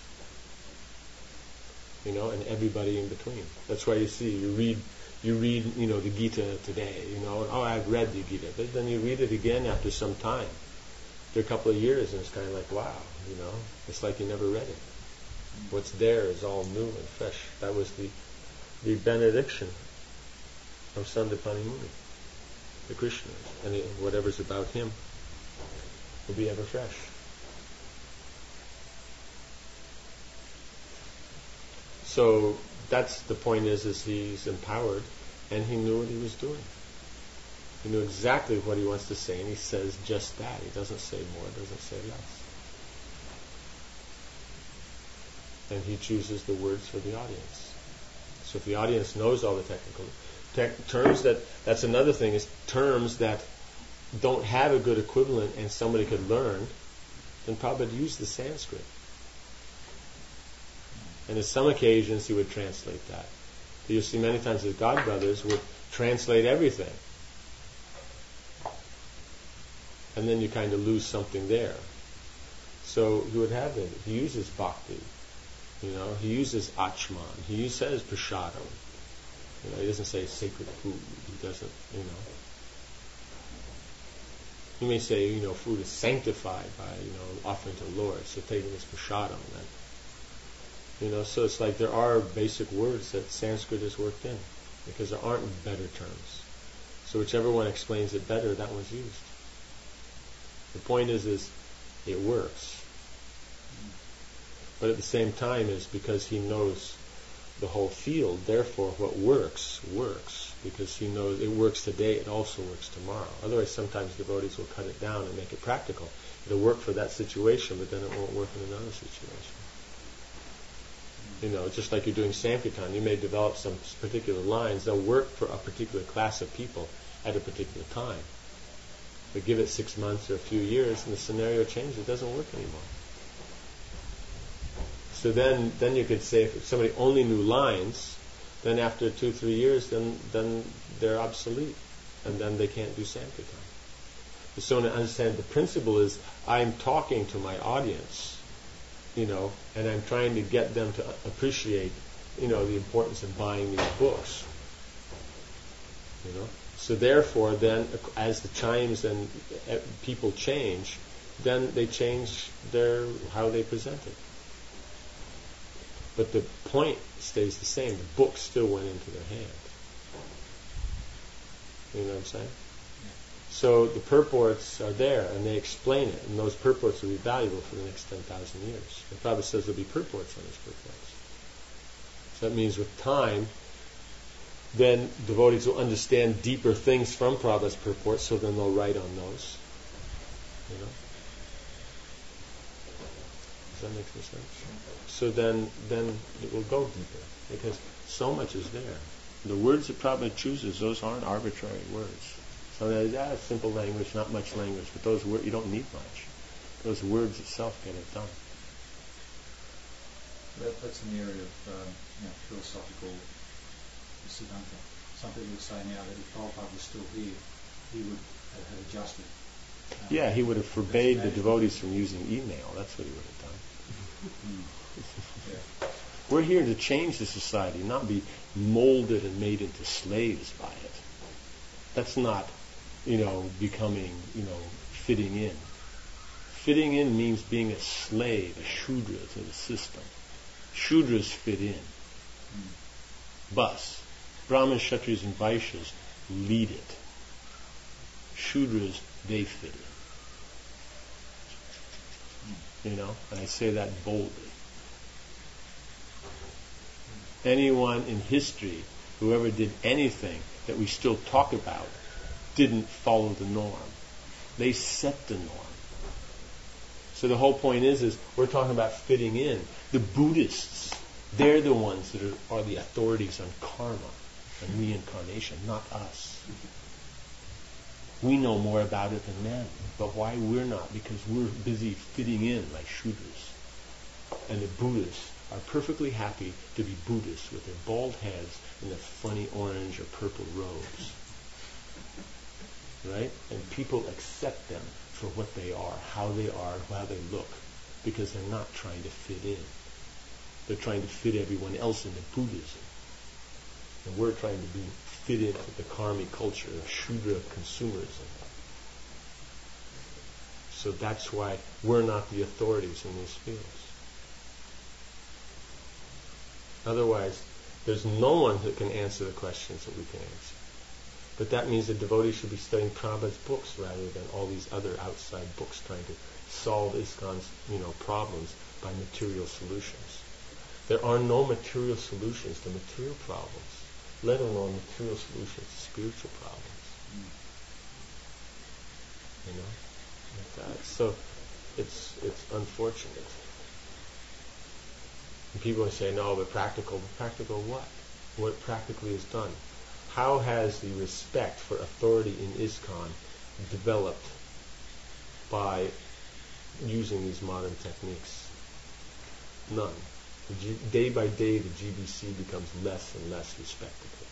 Speaker 1: And everybody in between. That's why you see, you read, the Gita today, I've read the Gita, but then you read it again after some time, after a couple of years, and it's kind of like, wow, it's like you never read it. What's there is all new and fresh. That was the benediction of Sandipani Muni, the Krishna, and whatever's about him will be ever fresh. So that's the point is he's empowered, and he knew what he was doing. He knew exactly what he wants to say, and he says just that. He doesn't say more, doesn't say less. And he chooses the words for the audience. So if the audience knows all the technical terms, that's another thing, is terms that don't have a good equivalent and somebody could learn, then Prabhupada used the Sanskrit. And on some occasions he would translate that. You'll see many times the God Brothers would translate everything. And then you kind of lose something there. So he would have it. He uses bhakti. He uses achman. He says prasadam. He doesn't say sacred food. He doesn't, He may say, food is sanctified by, offering to the Lord. So taking this prasadam then. So it's like there are basic words that Sanskrit is worked in, because there aren't better terms. So whichever one explains it better, that one's used. The point is it works. But at the same time is because he knows the whole field, therefore what works, because he knows it works today, it also works tomorrow. Otherwise sometimes devotees will cut it down and make it practical. It'll work for that situation, but then it won't work in another situation. Just like you're doing Sankirtan, you may develop some particular lines. They'll work for a particular class of people at a particular time. But give it 6 months or a few years, and the scenario changes. It doesn't work anymore. So then you could say, if somebody only knew lines, then after 2-3 years, then they're obsolete, and then they can't do Sankirtan. So to understand the principle is, I'm talking to my audience, and I'm trying to get them to appreciate, the importance of buying these books. So therefore, then, as the chimes and people change, then they change how they present it. But the point stays the same. The book still went into their hand. You know what I'm saying? So the purports are there, and they explain it, and those purports will be valuable for the next 10,000 years. The Prabhupada says there'll be purports on these purports. So that means with time, then devotees will understand deeper things from Prabhupada's purports, so then they'll write on those. Does that make some sense? So then it will go deeper, because so much is there. The words that Prabhupada chooses, those aren't arbitrary words. So that's simple language, not much language, but those words, you don't need much. Those words itself get it done.
Speaker 2: That's an area of philosophical Siddhanta. Some people would say now that if Prabhupada was still here, he would have adjusted
Speaker 1: Yeah, he would have forbade the devotees from using email. That's what he would have done.
Speaker 2: Yeah.
Speaker 1: We're here to change the society, not be molded and made into slaves by it. That's not, becoming, fitting in. Fitting in means being a slave, a shudra to the system. Shudras fit in. Bus. Brahmins, Kshatriyas, and Vaishyas lead it. Shudras, they fit in. And I say that boldly. Anyone in history who ever did anything that we still talk about didn't follow the norm. They set the norm. So the whole point is we're talking about fitting in. The Buddhists, they're the ones that are the authorities on karma and reincarnation, not us. We know more about it than them. But why we're not? Because we're busy fitting in like Shudras. And the Buddhists are perfectly happy to be Buddhists with their bald heads and their funny orange or purple robes. Right? And people accept them for what they are, how they look, because they're not trying to fit in. They're trying to fit everyone else into Buddhism. And we're trying to fit into the karmic culture of Shudra consumerism. So that's why we're not the authorities in these fields. Otherwise, there's no one who can answer the questions that we can answer. But that means the devotee should be studying Prabhupada's books rather than all these other outside books trying to solve ISKCON's, problems by material solutions. There are no material solutions to material problems, let alone material solutions to spiritual problems. So it's unfortunate. And people say, no, but practical. But practical what? What practically is done? How has the respect for authority in ISKCON developed by using these modern techniques? None. Day by day, the GBC becomes less and less respectable.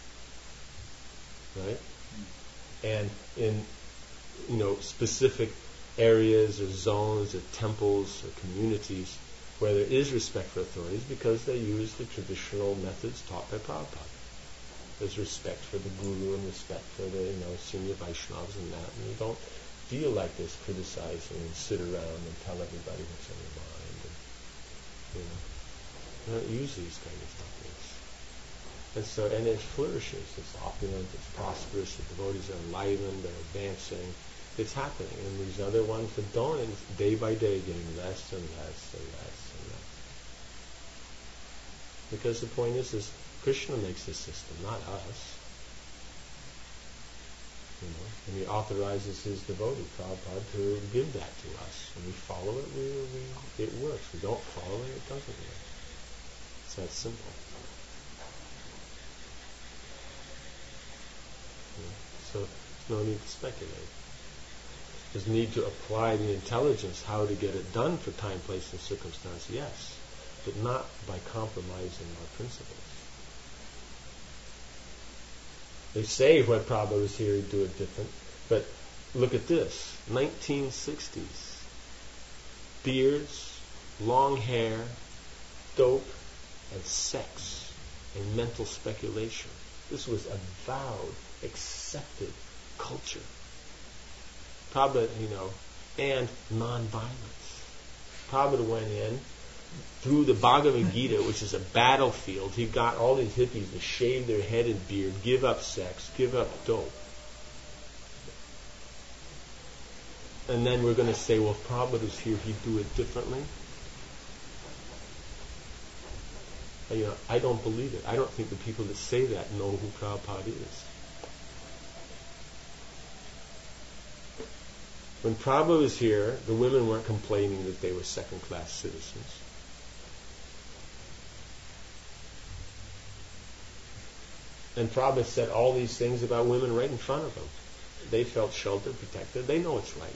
Speaker 1: Right? And in specific areas or zones or temples or communities where there is respect for authorities because they use the traditional methods taught by Prabhupada. There's respect for the Guru and respect for the senior Vaishnavas and that, and you don't deal like this, criticizing and sit around and tell everybody what's on your mind. And, you don't use these kind of techniques. And it flourishes. It's opulent, it's prosperous, the devotees are enlivened, they're advancing. It's happening. And these other ones that don't, and it's day by day getting less and less and less and less. Because the point is Krishna makes this system, not us. And he authorizes his devotee, Prabhupada, to give that to us. And we follow it, it works. We don't follow it, it doesn't work. It's that simple. So there's no need to speculate. There's need to apply the intelligence how to get it done for time, place, and circumstance, yes. But not by compromising our principles. They say when Prabhupada was here he'd do it different, but look at this, 1960s. Beards, long hair, dope, and sex, and mental speculation. This was a vowed, accepted culture. Prabhupada, and non-violence. Prabhupada went in, through the Bhagavad Gita, which is a battlefield. He got all these hippies to shave their head and beard, give up sex, give up dope. And then we're going to say, well, if Prabhupada was here, he'd do it differently. I don't believe it. I don't think the people that say that know who Prabhupada is. When Prabhupada was here, the women weren't complaining that they were second-class citizens. And Prabhupada said all these things about women right in front of them. They felt sheltered, protected. They know it's right.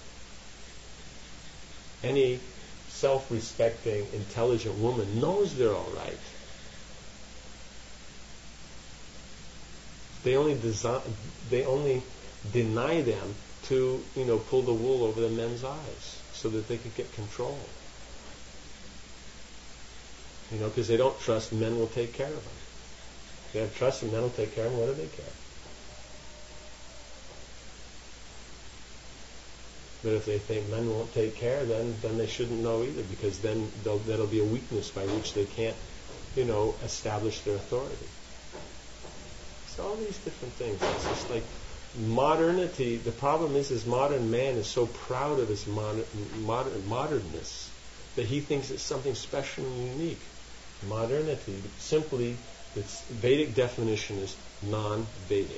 Speaker 1: Any self-respecting, intelligent woman knows they're all right. They only deny them to, pull the wool over the men's eyes so that they could get control. Because they don't trust men will take care of them. They have trust and men will take care of them. What do they care? But if they think men won't take care, then they shouldn't know either, because then that'll be a weakness by which they can't, establish their authority. So all these different things. It's just like modernity. The problem is modern man is so proud of his modernness that he thinks it's something special and unique. Modernity, simply, its Vedic definition is non-Vedic.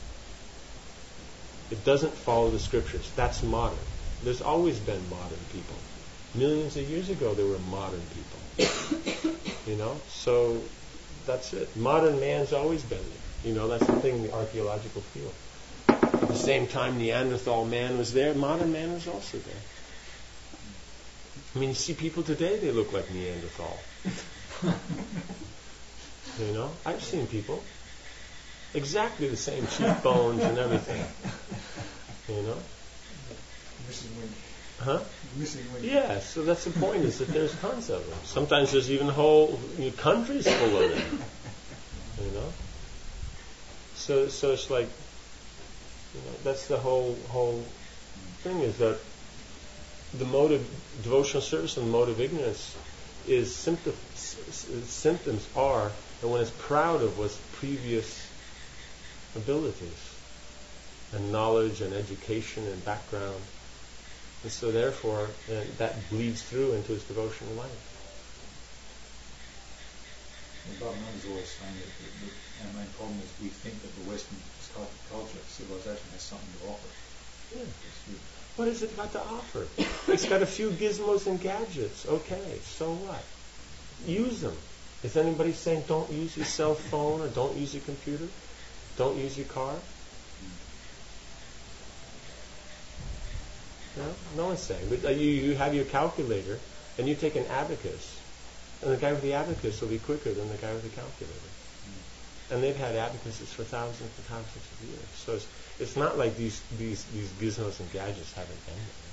Speaker 1: It doesn't follow the scriptures. That's modern. There's always been modern people. Millions of years ago, there were modern people. So that's it. Modern man's always been there. That's the thing in the archaeological field. At the same time Neanderthal man was there, modern man was also there. You see people today, they look like Neanderthal. I've seen people. Exactly the same cheekbones and everything.
Speaker 2: Missing wing.
Speaker 1: Huh?
Speaker 2: Missing wing.
Speaker 1: Yeah, so that's the point, is that there's tons of them. Sometimes there's even whole countries full of them. So it's like, that's the whole thing, is that the mode of devotional service and the mode of ignorance is symptoms are that one is proud of one's previous abilities and knowledge and education and background. And so therefore, that bleeds through into his devotional life.
Speaker 2: Bob Nun's always saying that our main problem is we think that the Western type of culture, civilization, has something to offer.
Speaker 1: Yeah. What has it got to offer? It's got a few gizmos and gadgets. Okay, so what? Use them. Is anybody saying don't use your cell phone or don't use your computer? Don't use your car? No one's saying. But you have your calculator and you take an abacus, and the guy with the abacus will be quicker than the guy with the calculator. And they've had abacuses for thousands and thousands of years. So it's not like these gizmos and gadgets haven't been there.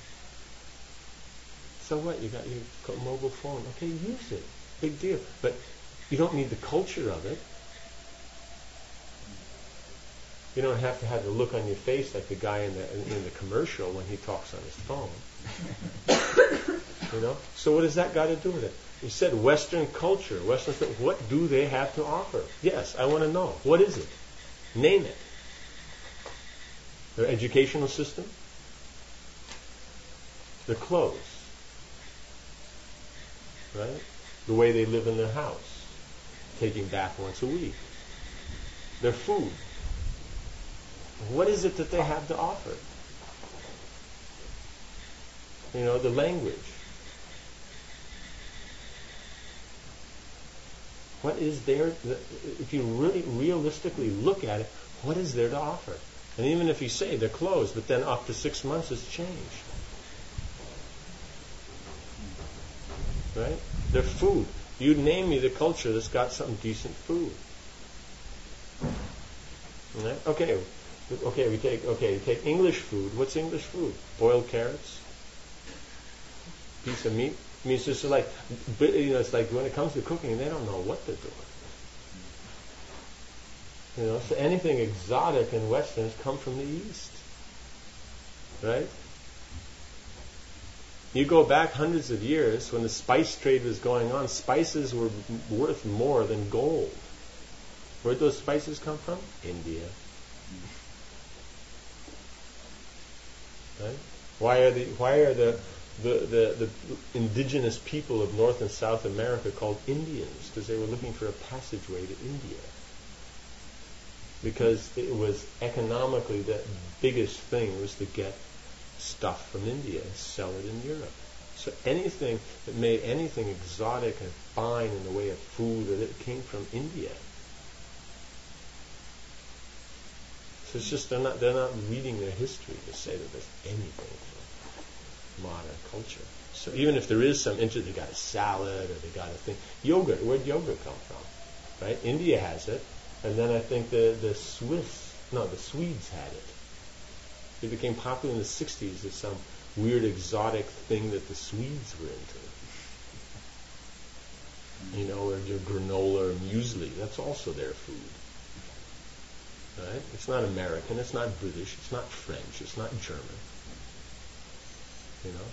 Speaker 1: So what? You got your mobile phone. Okay, use it. Big deal. But you don't need the culture of it. You don't have to have the look on your face like the guy in the commercial when he talks on his phone. So what has that got to do with it? You said Western culture, Western. What do they have to offer? Yes, I want to know. What is it? Name it. Their educational system? Their clothes? Right? The way they live in their house. Taking bath once a week. Their food. What is it that they have to offer? The language. What is there? If you really realistically look at it, what is there to offer? And even if you say they're closed, but then after 6 months it's changed. Right? Their food. You name me the culture that's got some decent food. Right? Okay, we take English food. What's English food? Boiled carrots? Piece of meat? I mean, it's just like, it's like when it comes to cooking, they don't know what they're doing. So anything exotic and Western has come from the East. Right? You go back hundreds of years when the spice trade was going on, spices were worth more than gold. Where'd those spices come from? India. Right? Why are the indigenous people of North and South America called Indians? Because they were looking for a passageway to India. Because it was economically the biggest thing was to get stuff from India and sell it in Europe. So anything that made anything exotic and fine in the way of food, it came from India. So it's just they're not reading their history to say that there's anything from modern culture. So even if there is some interest, they got a salad or they got a thing. Yogurt, where'd yogurt come from? Right? India has it, and then I think the Swedes had it. It became popular in the 60s as some weird exotic thing that the Swedes were into. You know, or your granola or muesli, that's also their food. Right? It's not American, it's not British, it's not French, it's not German. You know?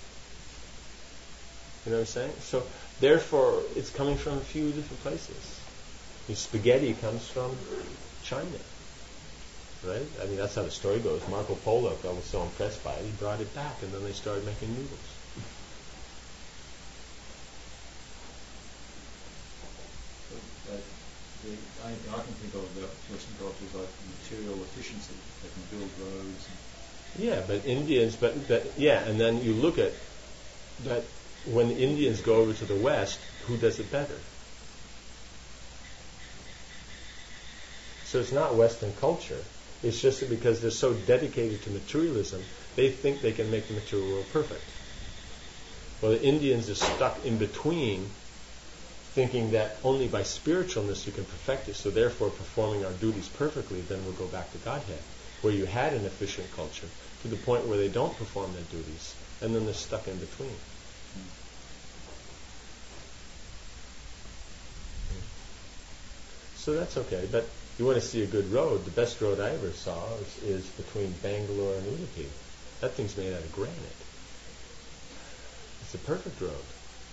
Speaker 1: You know what I'm saying? So, therefore, it's coming from a few different places. The spaghetti comes from China. Right? I mean, that's how the story goes. Marco Polo, I was so impressed by it, he brought it back, and then they started making noodles.
Speaker 2: I can think of about Western cultures like material efficiency. They can build roads.
Speaker 1: Yeah, but Indians, and then you look at that when the Indians go over to the West, who does it better? So it's not Western culture. It's just that because they're so dedicated to materialism, they think they can make the material world perfect. Well, the Indians are stuck in between, thinking that only by spiritualness you can perfect it, so therefore performing our duties perfectly, then we'll go back to Godhead, where you had an efficient culture, to the point where they don't perform their duties, and then they're stuck in between. So that's okay, but you want to see a good road, the best road I ever saw is between Bangalore and Udupi. That thing's made out of granite. It's a perfect road.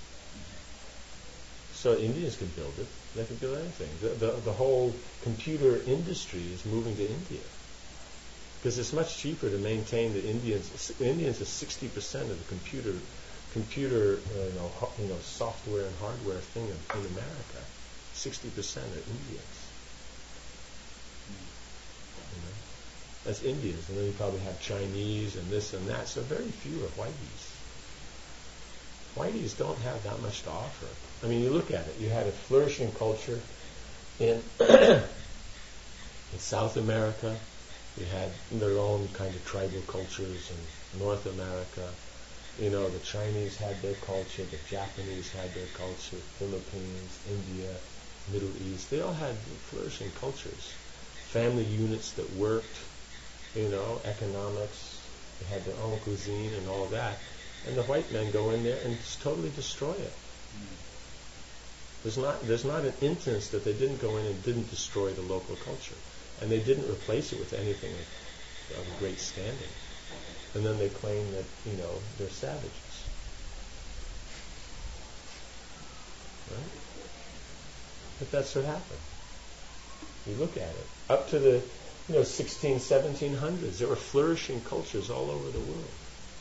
Speaker 1: So Indians can build it. They can build anything. The whole computer industry is moving to India. Because it's much cheaper to maintain the Indians. Indians are 60% of the computer software and hardware thing in America. 60% are Indians. You know? That's Indians. And then you probably have Chinese and this and that. So very few are Whiteys. Whiteys don't have that much to offer. I mean, you look at it. You had a flourishing culture in in South America. You had their own kind of tribal cultures in North America. You know, the Chinese had their culture, the Japanese had their culture, Philippines, India, Middle East. They all had flourishing cultures. Family units that worked, you know, economics. They had their own cuisine and all that. And the white men go in there and just totally destroy it. There's not an instance that they didn't go in and didn't destroy the local culture. And they didn't replace it with anything of great standing. And then they claim that, you know, they're savages. Right? But that's what happened. You look at it. Up to the 1700s, there were flourishing cultures all over the world.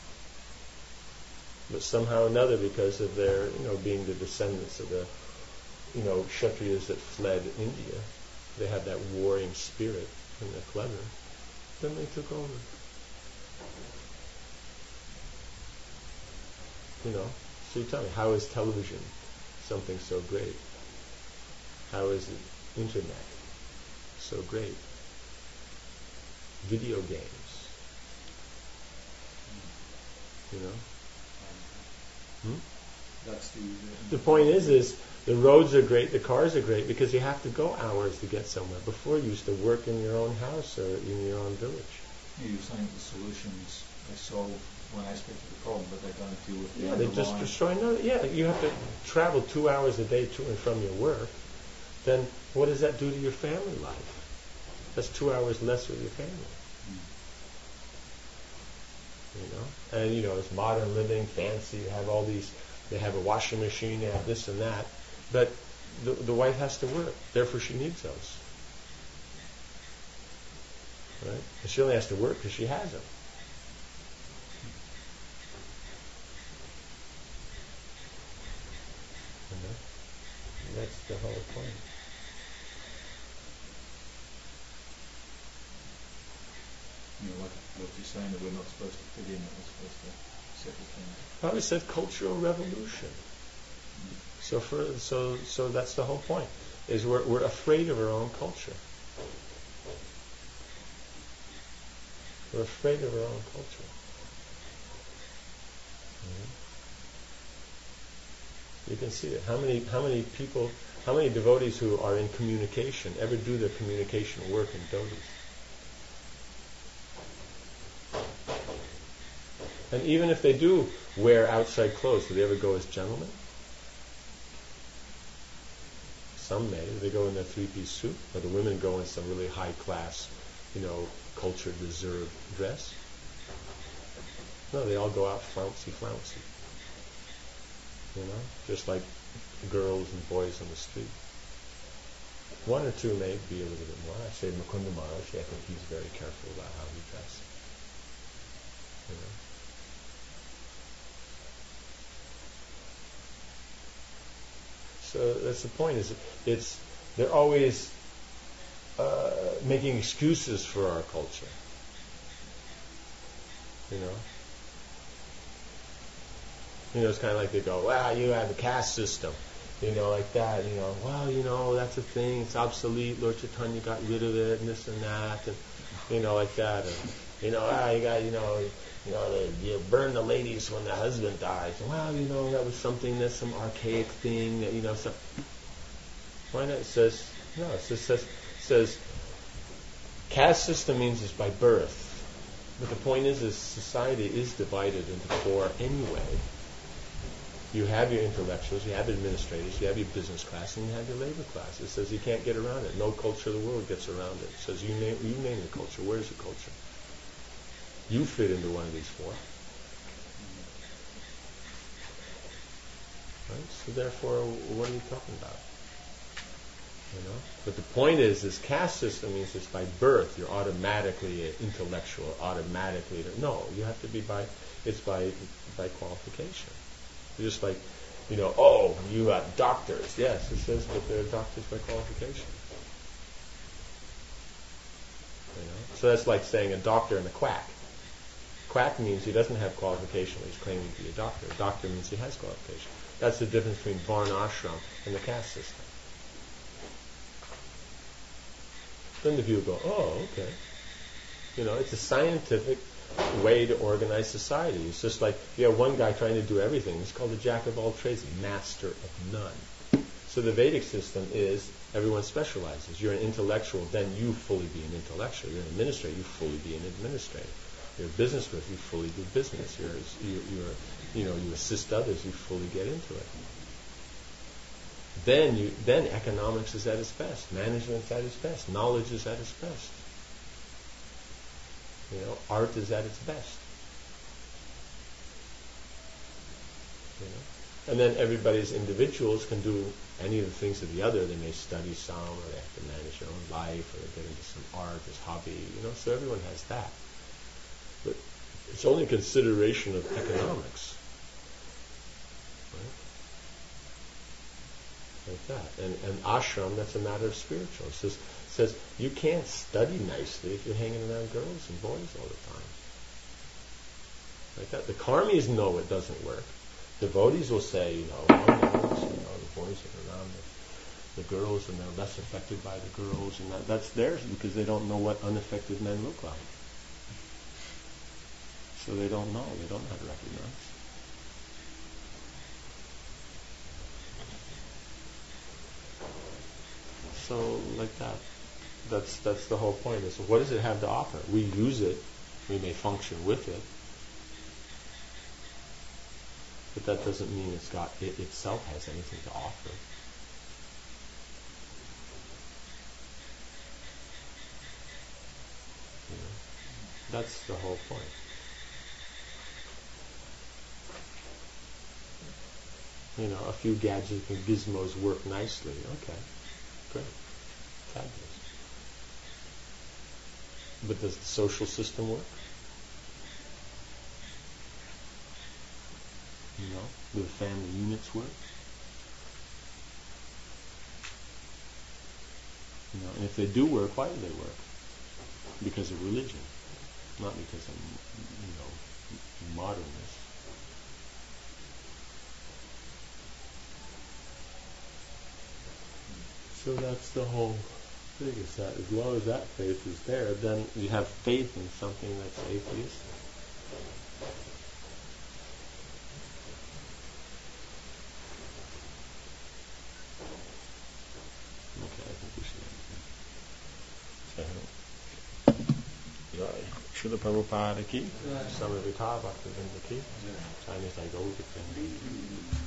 Speaker 1: But somehow or another, because of their, being the descendants of the, Kshatriyas that fled India, they had that warring spirit and they're clever. Then they took over. So you tell me, how is television something so great? How is the internet so great? Video games.
Speaker 2: That's
Speaker 1: the point is the roads are great, the cars are great, because you have to go hours to get somewhere. Before, you used to work in your own house or in your own village.
Speaker 2: You're saying the solutions, they solve one aspect of the problem, but they don't deal with the
Speaker 1: underlying. They just destroy another. Yeah, you have to travel 2 hours a day to and from your work. Then what does that do to your family life? That's 2 hours less with your family. And it's modern living, fancy. You have all these. They have a washing machine. They have this and that. But the wife has to work. Therefore, she needs those. Right? And she only has to work because she has them. And that's the whole point.
Speaker 2: What you're saying, that we're not supposed to fit in, that we're supposed to settle things.
Speaker 1: Probably said cultural revolution. So that's the whole point. Is we're afraid of our own culture. We're afraid of our own culture. You can see it. How many people, how many devotees who are in communication ever do their communication work in devotees? And even if they do wear outside clothes, do they ever go as gentlemen? Some may. They go in their three-piece suit, or the women go in some really high-class, cultured, reserved dress. No, they all go out flouncy. Just like girls and boys on the street. One or two may be a little bit more. I say Mukunda Maharishi, I think he's very careful about how he dresses. So that's the point. They're always making excuses for our culture. It's kind of like they go, "Well, you have a caste system," like that. "Well, that's a thing. It's obsolete. Lord Chaitanya got rid of it, and this and that, and like that. And you got, you burn the ladies when the husband dies. Well, that was something. That's some archaic thing. That so. Why not? It says no. It says caste system means it's by birth. But the point is society is divided into four anyway. You have your intellectuals, you have your administrators, you have your business class, and you have your labor class. It says you can't get around it. No culture of the world gets around it. It says you name your culture. Where's your culture? You fit into one of these four. Right? So therefore, what are you talking about? But the point is, this caste system means it's by birth. You're automatically an intellectual. Automatically, no. You have to be by qualification. You're just like, you got doctors. Yes, it says that they're doctors by qualification. So that's like saying a doctor and a quack. Quack means he doesn't have qualification when he's claiming to be a doctor. A doctor means he has qualification. That's the difference between Varna ashram and the caste system. Then the people go, oh, okay. It's a scientific way to organize society. It's just like you have one guy trying to do everything. He's called a jack of all trades, master of none. So the Vedic system is everyone specializes. You're an intellectual, then you fully be an intellectual. You're an administrator, you fully be an administrator. You're a businessman, you fully do business. You assist others, you fully get into it. Then economics is at its best, management's at its best, knowledge is at its best. Art is at its best. And then everybody's individuals can do any of the things of the other. They may study some, or they have to manage their own life, or they get into some art as hobby. So everyone has that. But it's only consideration of economics. Like that. And ashram, that's a matter of spiritual. It says you can't study nicely if you're hanging around girls and boys all the time. Like that. The karmis know it doesn't work. Devotees will say, the boys are around the girls and they're less affected by the girls, and that's theirs because they don't know what unaffected men look like. So they don't know. They don't know how to recognize. So like that. That's the whole point. Is what does it have to offer? We use it. We may function with it. But that doesn't mean it itself has anything to offer. That's the whole point. A few gadgets and gizmos work nicely. Okay, great. Fabulous. But does the social system work? Do the family units work? And if they do work, why do they work? Because of religion, not because of modernness. So that's the whole thing, is that as long as that faith is there, then you have faith in something that's atheistic. Okay, I think we should end here. Right. Srila Prabhupada ki, Samavita Bhaktivinoda ki, Chinese I go with